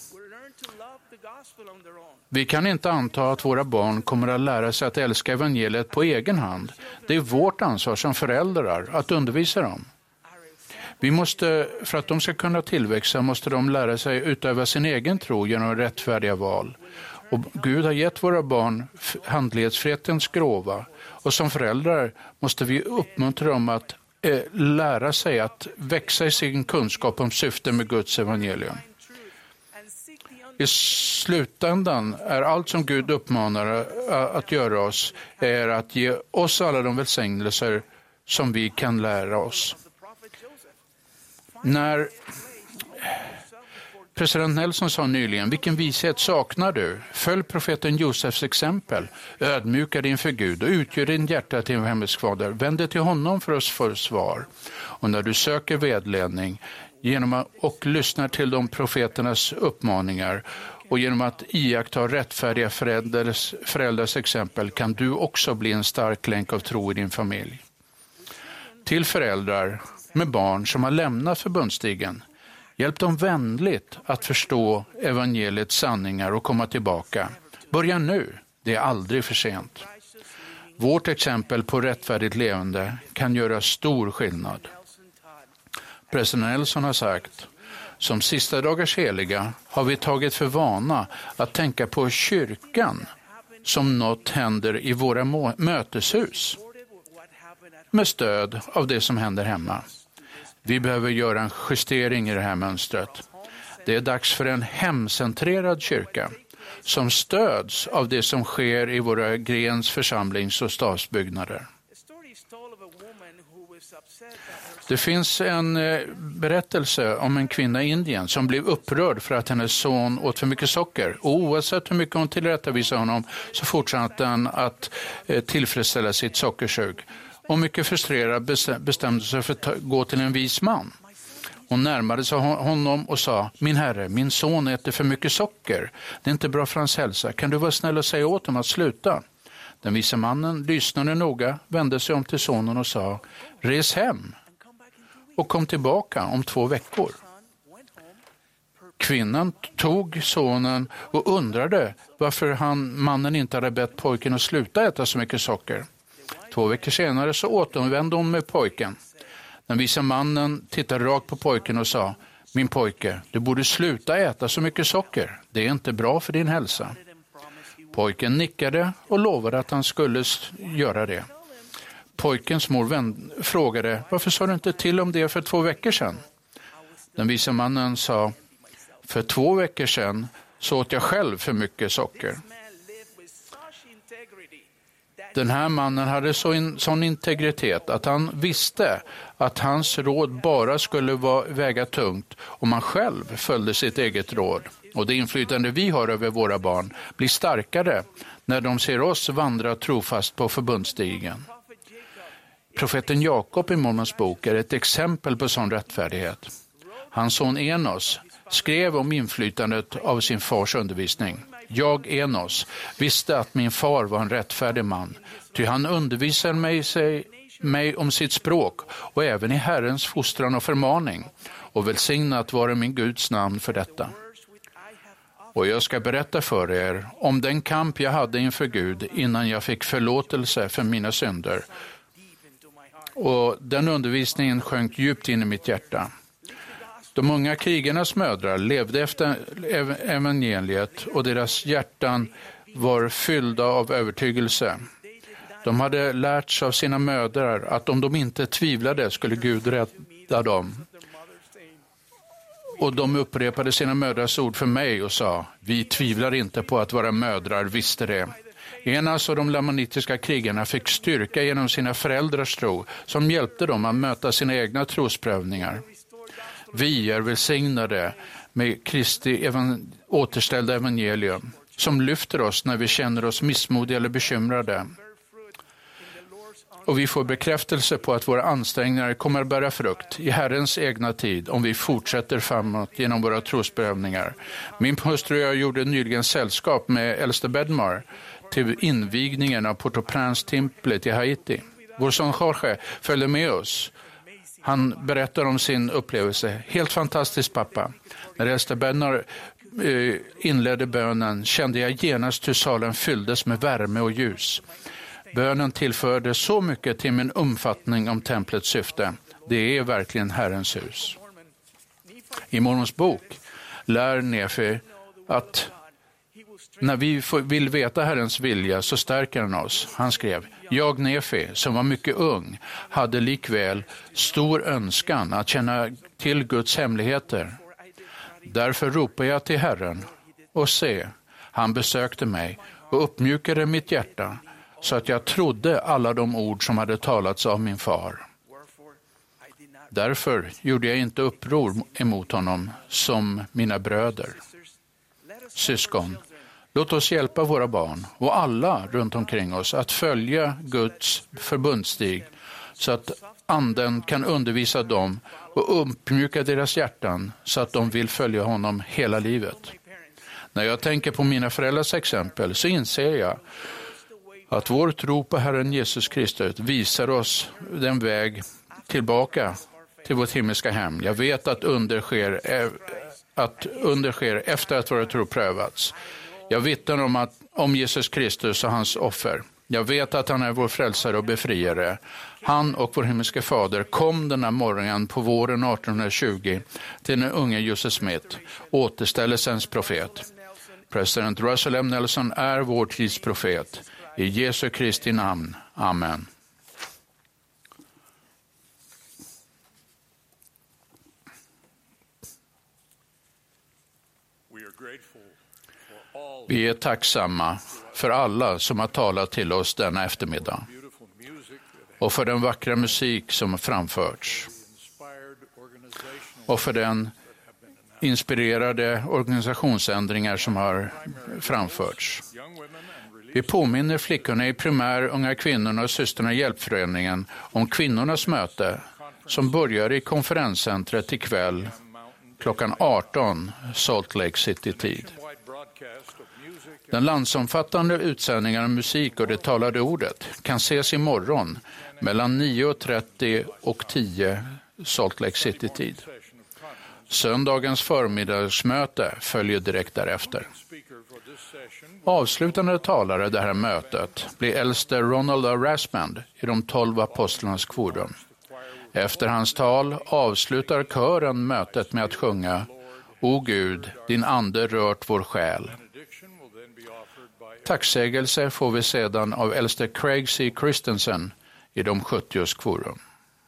Vi kan inte anta att våra barn kommer att lära sig att älska evangeliet på egen hand. Det är vårt ansvar som föräldrar att undervisa dem. Vi måste, för att de ska kunna tillväxa, måste de lära sig utöva sin egen tro genom rättfärdiga val. Och Gud har gett våra barn handlighetsfrihetens gåva. Och som föräldrar måste vi uppmuntra dem att eh, lära sig att växa i sin kunskap om syften med Guds evangelium. I slutändan är allt som Gud uppmanar att göra oss är att ge oss alla de välsignelser som vi kan lära oss. När president Nelson sa nyligen, vilken vishet saknar du? Följ profeten Josefs exempel. Ödmjuka dig inför Gud och utgör din hjärta till en himmelsk fader. Vänd dig till honom för oss för svar. Och när du söker vägledning genom att, och lyssnar till de profeternas uppmaningar och genom att iaktta rättfärdiga föräldrars, föräldrars exempel kan du också bli en stark länk av tro i din familj. Till föräldrar med barn som har lämnat förbundsstigen, hjälp dem vänligt att förstå evangeliets sanningar och komma tillbaka. Börja nu, det är aldrig för sent. Vårt exempel på rättfärdigt levande kan göra stor skillnad. President Nelson har sagt, som sista dagars heliga har vi tagit för vana att tänka på kyrkan som något händer i våra möteshus med stöd av det som händer hemma. Vi behöver göra en justering i det här mönstret. Det är dags för en hemcentrerad kyrka som stöds av det som sker i våra grens församlings- och stadsbyggnader. Det finns en berättelse om en kvinna i Indien som blev upprörd för att hennes son åt för mycket socker. Och oavsett hur mycket hon tillrättavisade honom så fortsatte han att tillfredsställa sitt sockersug. Och mycket frustrerad bestämde sig för att gå till en vis man. Hon närmade sig honom och sa, min herre, min son äter för mycket socker. Det är inte bra för hans hälsa. Kan du vara snäll och säga åt honom att sluta? Den vise mannen lyssnade noga, vände sig om till sonen och sa, res hem och kom tillbaka om två veckor. Kvinnan tog sonen och undrade varför han, mannen inte hade bett pojken att sluta äta så mycket socker. Två veckor senare så återvände hon med pojken. Den vise mannen tittade rakt på pojken och sa, min pojke, du borde sluta äta så mycket socker. Det är inte bra för din hälsa. Pojken nickade och lovade att han skulle göra det. Pojkens mor vän, frågade, varför sa du inte till om det för två veckor sedan? Den vise mannen sa, för två veckor sedan så åt jag själv för mycket socker. Den här mannen hade så in, sån integritet att han visste att hans råd bara skulle vara, väga tungt om man själv följde sitt eget råd. Och det inflytande vi har över våra barn blir starkare när de ser oss vandra trofast på förbundsstigen. Profeten Jakob i Mormons bok är ett exempel på sån rättfärdighet. Hans son Enos skrev om inflytandet av sin fars undervisning. Jag, Enos, visste att min far var en rättfärdig man, ty han undervisade mig, sig, mig om sitt språk och även i Herrens fostran och förmaning, och välsignat vare min Guds namn för detta. Och jag ska berätta för er om den kamp jag hade inför Gud innan jag fick förlåtelse för mina synder. Och den undervisningen sjönk djupt in i mitt hjärta. De unga krigarnas mödrar levde efter evangeliet och deras hjärtan var fyllda av övertygelse. De hade lärt sig av sina mödrar att om de inte tvivlade skulle Gud rädda dem. Och de upprepade sina mödrars ord för mig och sa, vi tvivlar inte på att våra mödrar visste det. Enas av de lamanitiska krigarna fick styrka genom sina föräldrars tro som hjälpte dem att möta sina egna trosprövningar. Vi är välsignade med Kristi evan- återställda evangelium som lyfter oss när vi känner oss missmodiga eller bekymrade. Och vi får bekräftelse på att våra ansträngningar kommer att bära frukt i Herrens egna tid om vi fortsätter framåt genom våra trosprövningar. Min hustru och jag gjorde nyligen sällskap med äldste Bedmar till invigningen av Port-au-Prince-templet i Haiti. Vår son Jorge följde med oss. Han berättar om sin upplevelse. Helt fantastiskt, pappa. När äldste Bedmar eh, inledde bönen kände jag genast hur salen fylldes med värme och ljus. Bönen tillförde så mycket till min umfattning om templets syfte. Det är verkligen Herrens hus. I Mormons bok lär Nefi att när vi vill veta Herrens vilja så stärker han oss. Han skrev, jag Nefi, som var mycket ung, hade likväl stor önskan att känna till Guds hemligheter. Därför ropade jag till Herren Och se, han besökte mig och uppmjukade mitt hjärta så att jag trodde alla de ord som hade talats av min far. Därför gjorde jag inte uppror emot honom som mina bröder. Syskon, låt oss hjälpa våra barn och alla runt omkring oss att följa Guds förbundsstig så att anden kan undervisa dem och uppmjuka deras hjärtan så att de vill följa honom hela livet. När jag tänker på mina föräldrars exempel så inser jag att vår tro på Herren Jesus Kristus visar oss den väg tillbaka till vårt himmelska hem. Jag vet att under sker, att under sker efter att våra tro prövats. Jag vittnar om, att, om Jesus Kristus och hans offer. Jag vet att han är vår frälsare och befriare. Han och vår himmelske fader kom denna morgonen på våren arton tjugo till den unge Joseph Smith, återställelsens profet. President Russell M. Nelson är vår tids profet. I Jesu Kristi namn. Amen. Vi är tacksamma för alla som har talat till oss denna eftermiddag och för den vackra musik som har framförts och för den inspirerade organisationsändringar som har framförts. Vi påminner flickorna i primär, unga kvinnorna och systrarna i hjälpföreningen om kvinnornas möte som börjar i konferenscentret ikväll klockan arton Salt Lake City-tid. Den landsomfattande utsändningen av musik och det talade ordet kan ses imorgon mellan nio och trettio och tio Salt Lake City-tid. Söndagens förmiddagsmöte följer direkt därefter. Avslutande talare det här mötet blir äldste Ronald A. Rasband i de tolv apostlarnas kvorum. Efter hans tal avslutar kören mötet med att sjunga O Gud, din ande rört vår själ. Tacksägelse får vi sedan av äldste Craig C. Christensen i de sjuttio:s kvorum.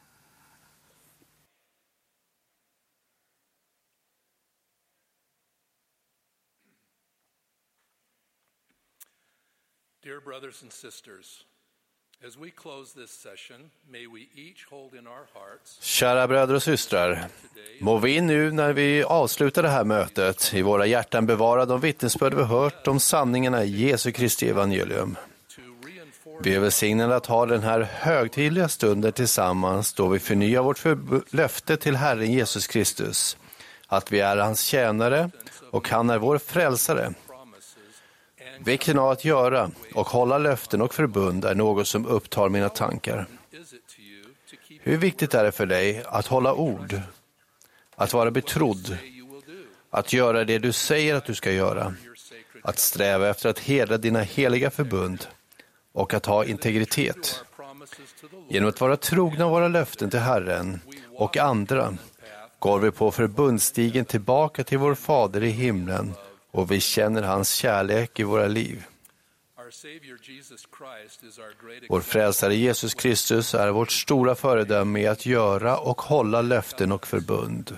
Dear brothers and sisters, as we close this session, may we each hold in our hearts. Kära bröder och systrar, må vi nu när vi avslutar det här mötet i våra hjärtan bevara de vittnesbörd vi hört om sanningarna i Jesu Kristi evangelium. Vi är välsignade att ha den här högtidliga stunden tillsammans då vi förnyar vårt löfte till Herren Jesus Kristus, att vi är hans tjänare och han är vår frälsare. Vikten av att göra och hålla löften och förbund är något som upptar mina tankar. Hur viktigt är det för dig att hålla ord, att vara betrodd, att göra det du säger att du ska göra, att sträva efter att hedra dina heliga förbund och att ha integritet. Genom att vara trogna våra löften till Herren och andra går vi på förbundsstigen tillbaka till vår Fader i himlen och vi känner hans kärlek i våra liv. Vår frälsare Jesus Kristus är vårt stora föredöme i att göra och hålla löften och förbund.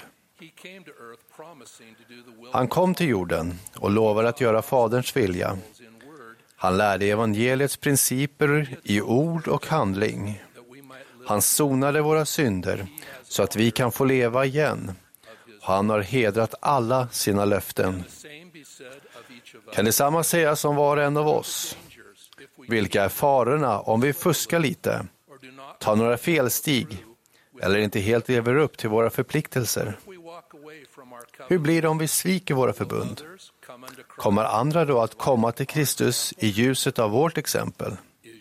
Han kom till jorden och lovade att göra Faderns vilja. Han lärde evangeliets principer i ord och handling. Han sonade våra synder så att vi kan få leva igen. Han har hedrat alla sina löften. Kan detsamma sägas om var och en av oss? Vilka är farorna om vi fuskar lite, tar några felsteg eller inte helt lever upp till våra förpliktelser? Hur blir det om vi sviker våra förbund? Kommer andra då att komma till Kristus i ljuset av vårt exempel?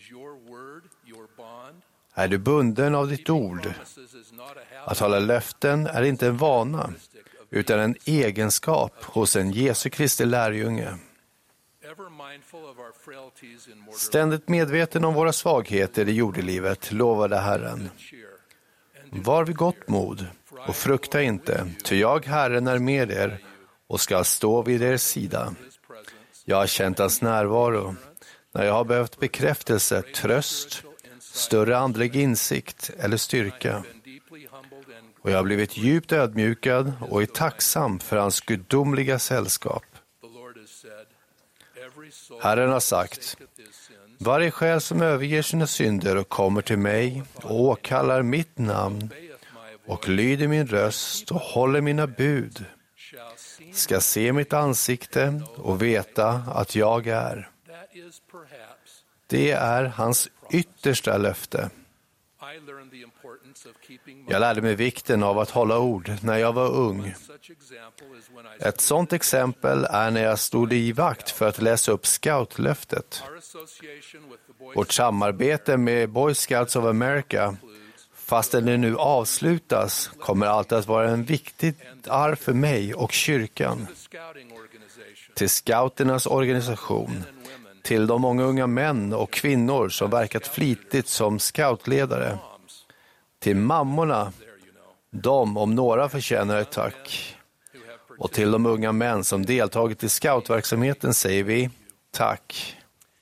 Är du bunden av ditt ord? Att hålla löften är inte en vana, utan en egenskap hos en Jesu Kristi lärjunge. Ständigt medveten om våra svagheter i jordelivet lovade Herren. Var vid gott mod och frukta inte, ty jag, Herren, är med er och ska stå vid er sida. Jag har känt hans närvaro när jag har behövt bekräftelse, tröst, större andlig insikt eller styrka. Och jag har blivit djupt ödmjukad och är tacksam för hans gudomliga sällskap. Herren har sagt: varje själ som överger sina synder och kommer till mig och åkallar mitt namn och lyder min röst och håller mina bud ska se mitt ansikte och veta att jag är. Det är hans yttersta löfte. Jag lärde mig vikten av att hålla ord när jag var ung. Ett sådant exempel är när jag stod i vakt för att läsa upp scoutlöftet. Vårt samarbete med Boy Scouts of America, fastän det nu avslutas, kommer alltid att vara en viktig arv för mig och kyrkan. Till scouternas organisation, till de många unga män och kvinnor som verkat flitigt som scoutledare, till mammorna, de om några förtjänar ett tack, och till de unga män som deltagit i scoutverksamheten säger vi tack.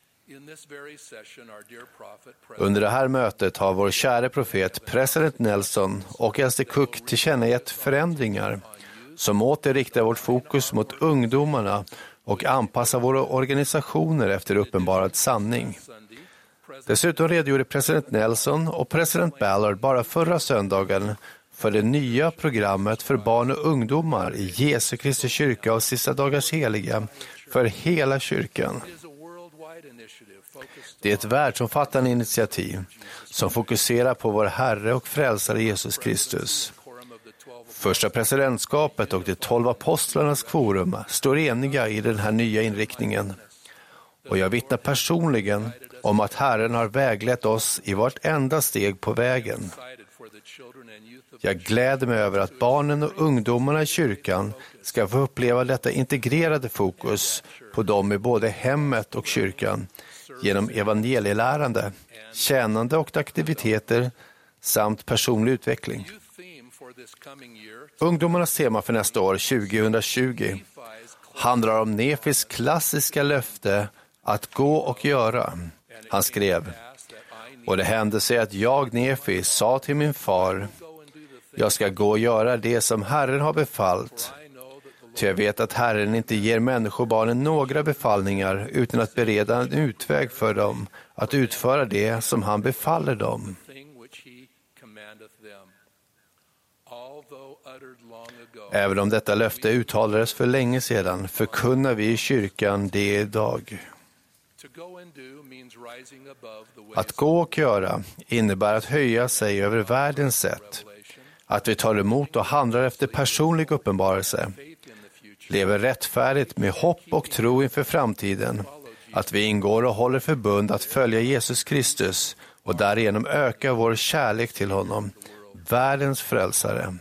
Under det här mötet har vår kära profet president Nelson och Elster Cook tillkännagett förändringar som åter riktar vårt fokus mot ungdomarna och anpassar våra organisationer efter uppenbarad sanning. Dessutom redogjorde president Nelson och president Ballard bara förra söndagen för det nya programmet för barn och ungdomar i Jesu Kristi kyrka och sista dagars heliga för hela kyrkan. Det är ett världsomfattande initiativ som fokuserar på vår Herre och frälsare Jesus Kristus. Första presidentskapet och de tolv apostlarnas forum står eniga i den här nya inriktningen. Och jag vittnar personligen om att Herren har väglett oss i vart enda steg på vägen. Jag gläder mig över att barnen och ungdomarna i kyrkan ska få uppleva detta integrerade fokus på dem i både hemmet och kyrkan genom evangelielärande, tjänande och aktiviteter samt personlig utveckling. Ungdomarnas tema för nästa år, tjugohundratjugo, handlar om Nefis klassiska löfte att gå och göra. Han skrev: och det hände sig att jag, Nefi, sa till min far: jag ska gå och göra det som Herren har befallt. Ty jag vet att Herren inte ger människobarnen några befallningar utan att bereda en utväg för dem att utföra det som han befaller dem. Även om detta löfte uttalades för länge sedan förkunnar vi i kyrkan det idag. Att gå och göra innebär att höja sig över världens sätt, att vi tar emot och handlar efter personlig uppenbarelse, lever rättfärdigt med hopp och tro inför framtiden, att vi ingår och håller förbund att följa Jesus Kristus och därigenom öka vår kärlek till honom, världens frälsare.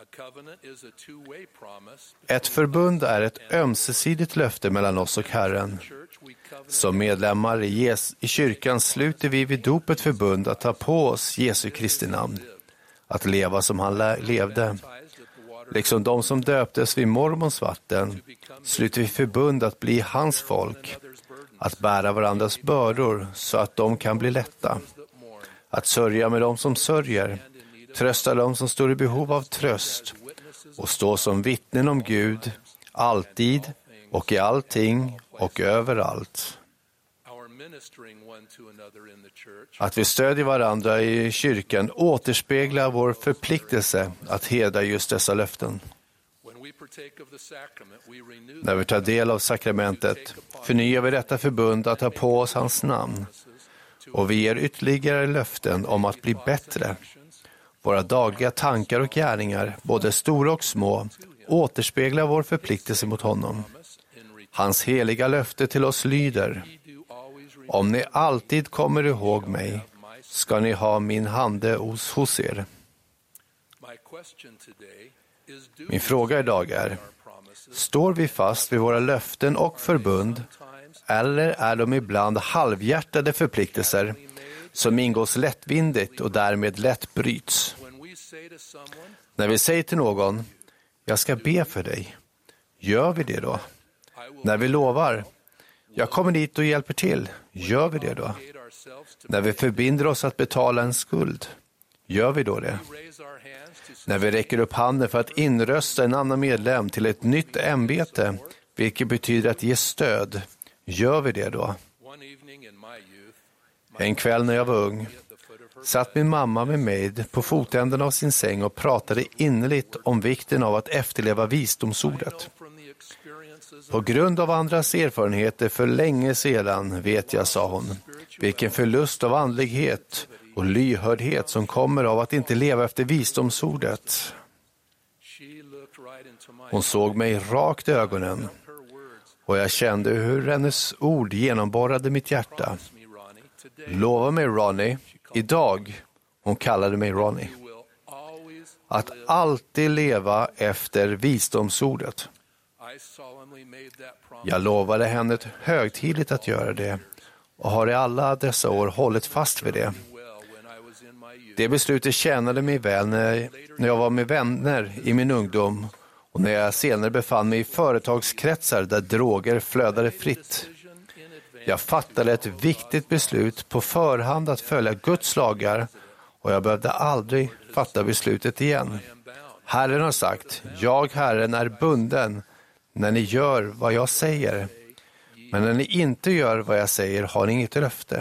Ett förbund är ett ömsesidigt löfte mellan oss och Herren. Som medlemmar i, Jes- i kyrkan sluter vi vid dopet förbund att ta på oss Jesu Kristi namn, att leva som han lä- levde. Liksom de som döptes vid mormons vatten sluter vi förbund att bli hans folk, att bära varandras bördor så att de kan bli lätta, att sörja med dem som sörjer, trösta dem som står i behov av tröst och stå som vittnen om Gud, alltid och i allting och överallt. Att vi stödjer varandra i kyrkan återspeglar vår förpliktelse att hedra just dessa löften. När vi tar del av sakramentet förnyar vi detta förbund att ta på oss hans namn, och vi ger ytterligare löften om att bli bättre. Våra dagliga tankar och gärningar, både stora och små, återspeglar vår förpliktelse mot honom. Hans heliga löfte till oss lyder: om ni alltid kommer ihåg mig ska ni ha min hande hos, hos er. Min fråga idag är: står vi fast vid våra löften och förbund, eller är de ibland halvhjärtade förpliktelser som ingås lättvindigt och därmed lätt bryts? När vi säger till någon: jag ska be för dig, gör vi det då? När vi lovar: jag kommer dit och hjälper till, gör vi det då? När vi förbinder oss att betala en skuld, gör vi då det? När vi räcker upp handen för att inrösta en annan medlem till ett nytt ämbete, vilket betyder att ge stöd, Gör vi det då? En kväll när jag var ung satt min mamma med mig på fotänden av sin säng och pratade innerligt om vikten av att efterleva visdomsordet. På grund av andras erfarenheter för länge sedan vet jag, sa hon, vilken förlust av andlighet och lyhördhet som kommer av att inte leva efter visdomsordet. Hon såg mig rakt i ögonen och jag kände hur hennes ord genomborrade mitt hjärta. Lova mig, Ronnie, idag, hon kallade mig Ronnie, att alltid leva efter visdomsordet. Jag lovade henne högtidligt att göra det och har i alla dessa år hållit fast vid det. Det beslutet tjänade mig väl när, när jag var med vänner i min ungdom och när jag senare befann mig i företagskretsar där droger flödade fritt. Jag fattade ett viktigt beslut på förhand att följa Guds lagar och jag behövde aldrig fatta beslutet igen. Herren har sagt, jag, Herren, är bunden när ni gör vad jag säger. Men när ni inte gör vad jag säger har ni inget löfte.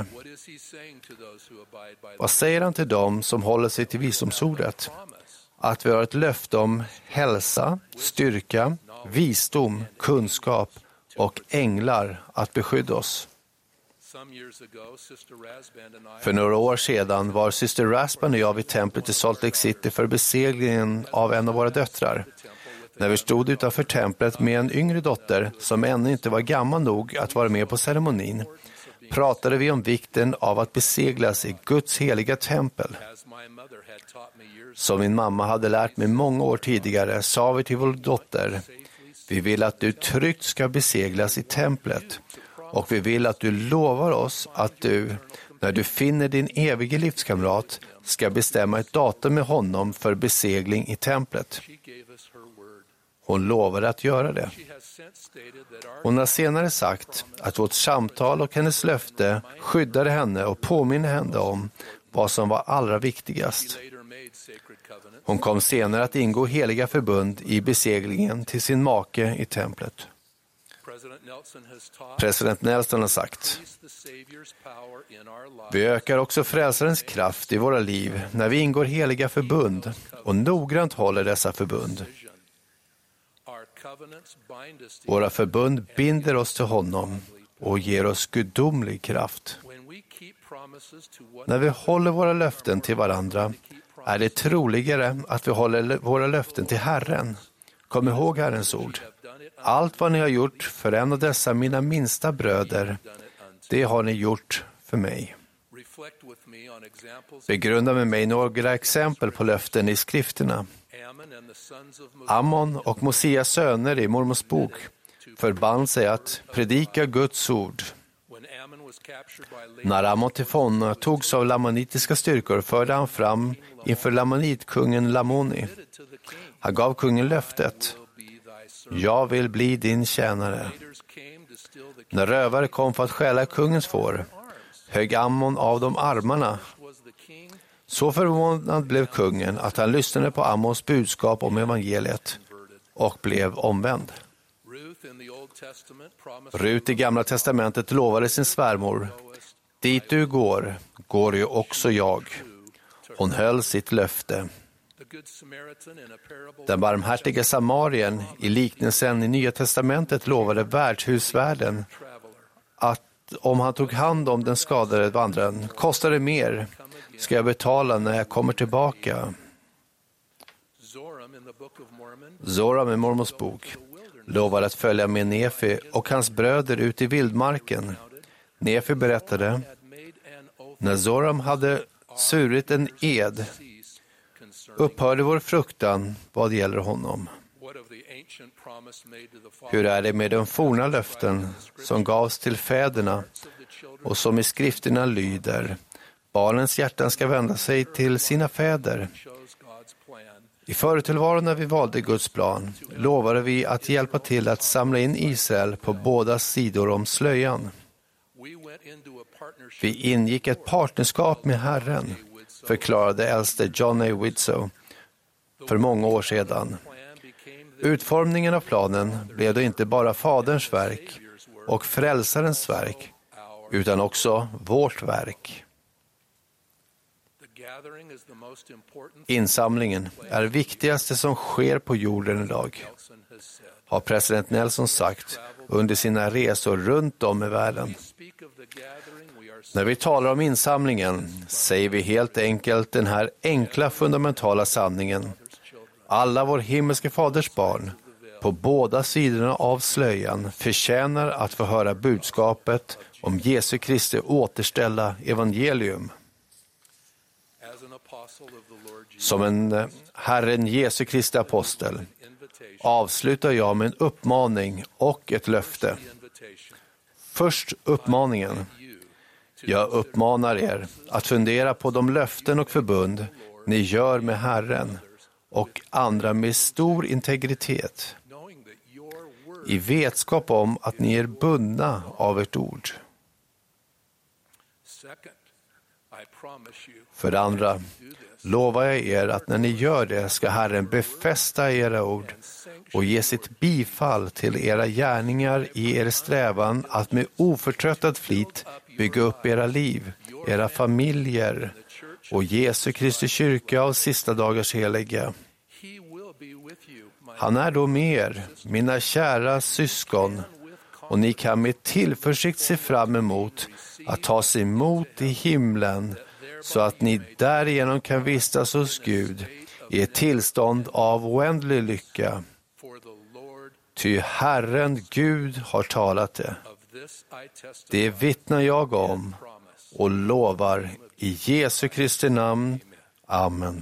Vad säger han till dem som håller sig till visdomsordet? Att vi har ett löfte om hälsa, styrka, visdom, kunskap och änglar att beskydda oss. För några år sedan var syster Rasband och jag vid templet i Salt Lake City för beseglingen av en av våra döttrar. När vi stod utanför templet med en yngre dotter som ännu inte var gammal nog att vara med på ceremonin, pratade vi om vikten av att beseglas i Guds heliga tempel. Som min mamma hade lärt mig många år tidigare sa vi till vår dotter, vi vill att du tryggt ska beseglas i templet och vi vill att du lovar oss att du, när du finner din evige livskamrat, ska bestämma ett datum med honom för besegling i templet. Hon lovade att göra det. Hon har senare sagt att vårt samtal och hennes löfte skyddade henne och påminner henne om vad som var allra viktigast. Hon kom senare att ingå heliga förbund i beseglingen till sin make i templet. President Nelson har sagt, vi ökar också frälsarens kraft i våra liv när vi ingår heliga förbund och noggrant håller dessa förbund. Våra förbund binder oss till honom och ger oss gudomlig kraft. När vi håller våra löften till varandra är det troligare att vi håller våra löften till Herren. Kom ihåg Herrens ord. Allt vad ni har gjort för en av dessa mina minsta bröder, det har ni gjort för mig. Begrunda med mig några exempel på löften i skrifterna. Ammon och Mosias söner i Mormons bok förband sig att predika Guds ord. När Ammon till fånga togs av lamanitiska styrkor förde han fram inför lamanitkungen Lamoni. Han gav kungen löftet, jag vill bli din tjänare. När rövare kom för att stjäla kungens får, högg Ammon av dem armarna. Så förvånad blev kungen att han lyssnade på Ammons budskap om evangeliet och blev omvänd. Rut i Gamla testamentet lovade sin svärmor, dit du går, går ju också jag. Hon höll sitt löfte. Den barmhärtiga samarien i liknelsen i Nya testamentet lovade värdshusvärden att om han tog hand om den skadade vandraren, kostar det mer, ska jag betala när jag kommer tillbaka. Zoram i Mormons bok lovade att följa med Nefi och hans bröder ut i vildmarken. Nefi berättade, när Zoram hade surit en ed, upphörde vår fruktan vad gäller honom. Hur är det med de forna löften som gavs till fäderna och som i skrifterna lyder, barnens hjärtan ska vända sig till sina fäder. I företillvaron när vi valde Guds plan lovade vi att hjälpa till att samla in Israel på båda sidor om slöjan. Vi ingick ett partnerskap med Herren, förklarade äldste John A. Widsow för många år sedan. Utformningen av planen blev då inte bara faderns verk, och frälsarens verk, utan också vårt verk. Insamlingen är det viktigaste som sker på jorden idag, har president Nelson sagt under sina resor runt om i världen. När vi talar om insamlingen säger vi helt enkelt den här enkla fundamentala sanningen. Alla vår himmelske faders barn på båda sidorna av slöjan förtjänar att få höra budskapet om Jesu Kristi återställa evangelium. Som en Herren Jesu Kristi apostel avslutar jag med en uppmaning och ett löfte. Först uppmaningen. Jag uppmanar er att fundera på de löften och förbund ni gör med Herren och andra med stor integritet, i vetskap om att ni är bundna av ert ord. För det andra lovar jag er att när ni gör det ska Herren befästa era ord och ge sitt bifall till era gärningar i er strävan att med oförtröttad flit bygga upp era liv, era familjer och Jesu Kristi kyrka av sista dagars heliga. Han är då med er, mina kära syskon, och ni kan med tillförsikt se fram emot att tas emot i himlen, så att ni därigenom kan vistas hos Gud i ett tillstånd av oändlig lycka. Ty Herren Gud har talat det. Det vittnar jag om och lovar i Jesu Kristi namn. Amen.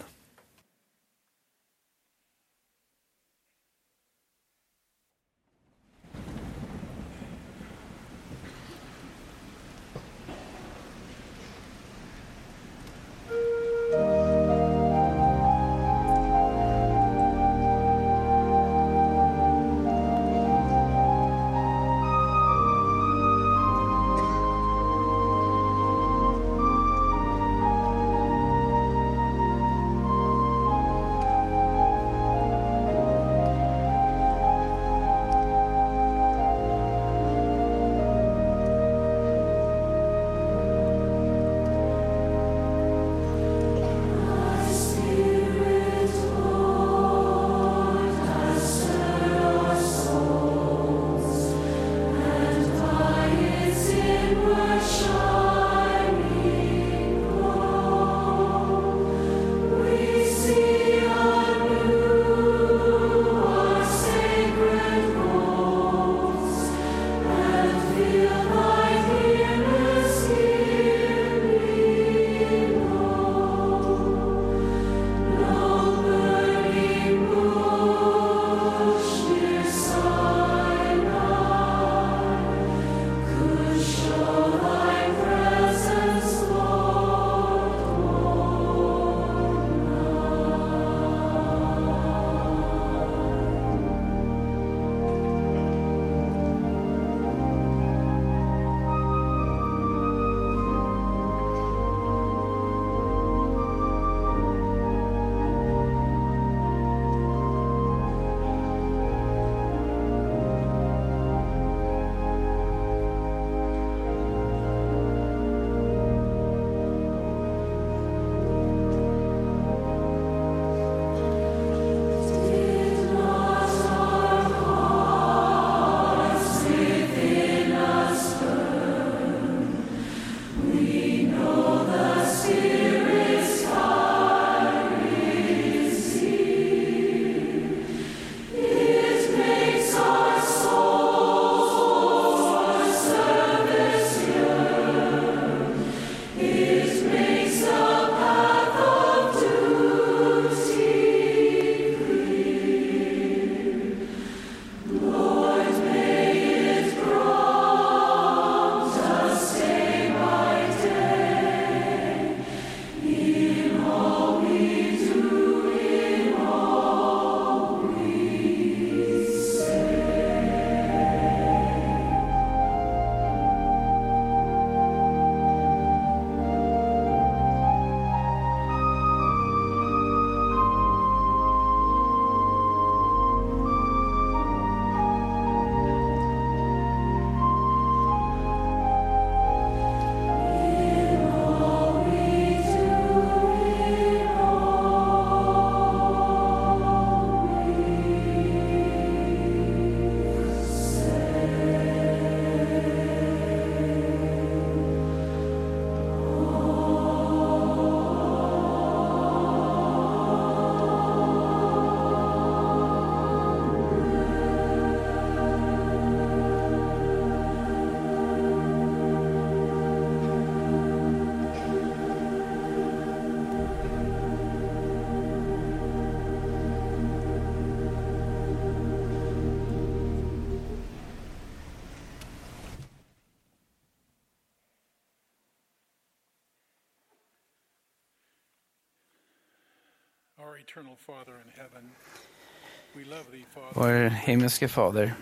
Vår himmelske Fader,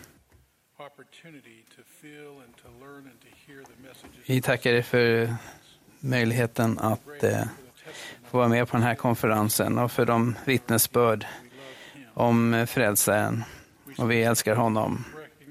vi tackar dig för möjligheten att eh, få vara med på den här konferensen och för de vittnesbörd om frälsaren. Och vi älskar honom.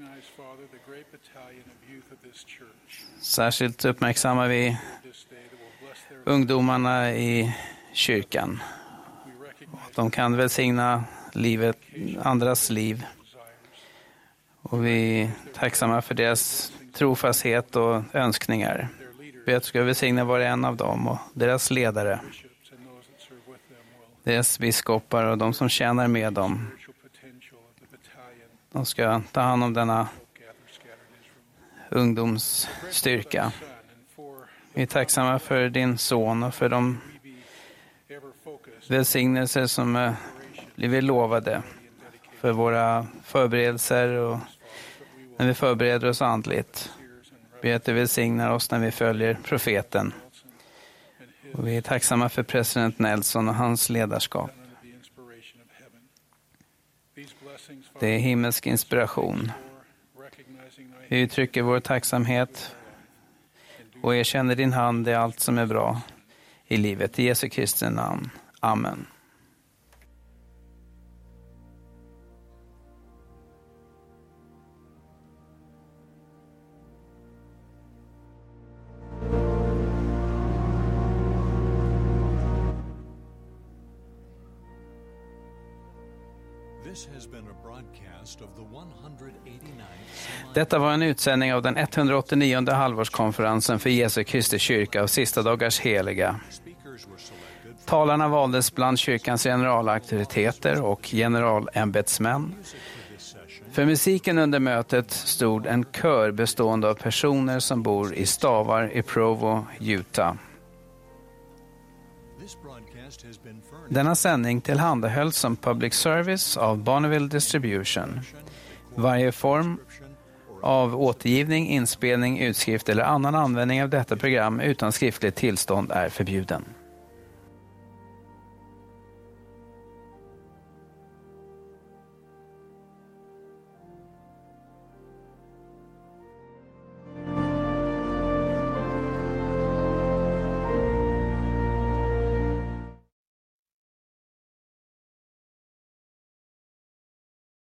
Särskilt uppmärksammar vi ungdomarna i kyrkan. De kan välsigna livet, andras liv. Och vi är tacksamma för deras trofasthet och önskningar. Vi ska välsigna var och en av dem och deras ledare. Deras biskopar och de som tjänar med dem. De ska ta hand om denna ungdomsstyrka. Vi är tacksamma för din son och för de välsignelser som blivit lovade för våra förberedelser och när vi förbereder oss andligt. Vi att du välsignar oss när vi följer profeten. Och vi är tacksamma för president Nelson och hans ledarskap. Det är himmelsk inspiration. Vi uttrycker vår tacksamhet och erkänner din hand i allt som är bra i livet. I Jesu Kristi namn. Amen. Detta var en utsändning av den etthundraåttionionde halvårskonferensen för Jesu Kristi kyrka av sista dagars heliga. Talarna valdes bland kyrkans generalauktoriteter och generalämbetsmän. För musiken under mötet stod en kör bestående av personer som bor i stavar i Provo, Utah. Denna sändning tillhandahölls som public service av Bonneville Distribution. Varje form av återgivning, inspelning, utskrift eller annan användning av detta program utan skriftligt tillstånd är förbjuden.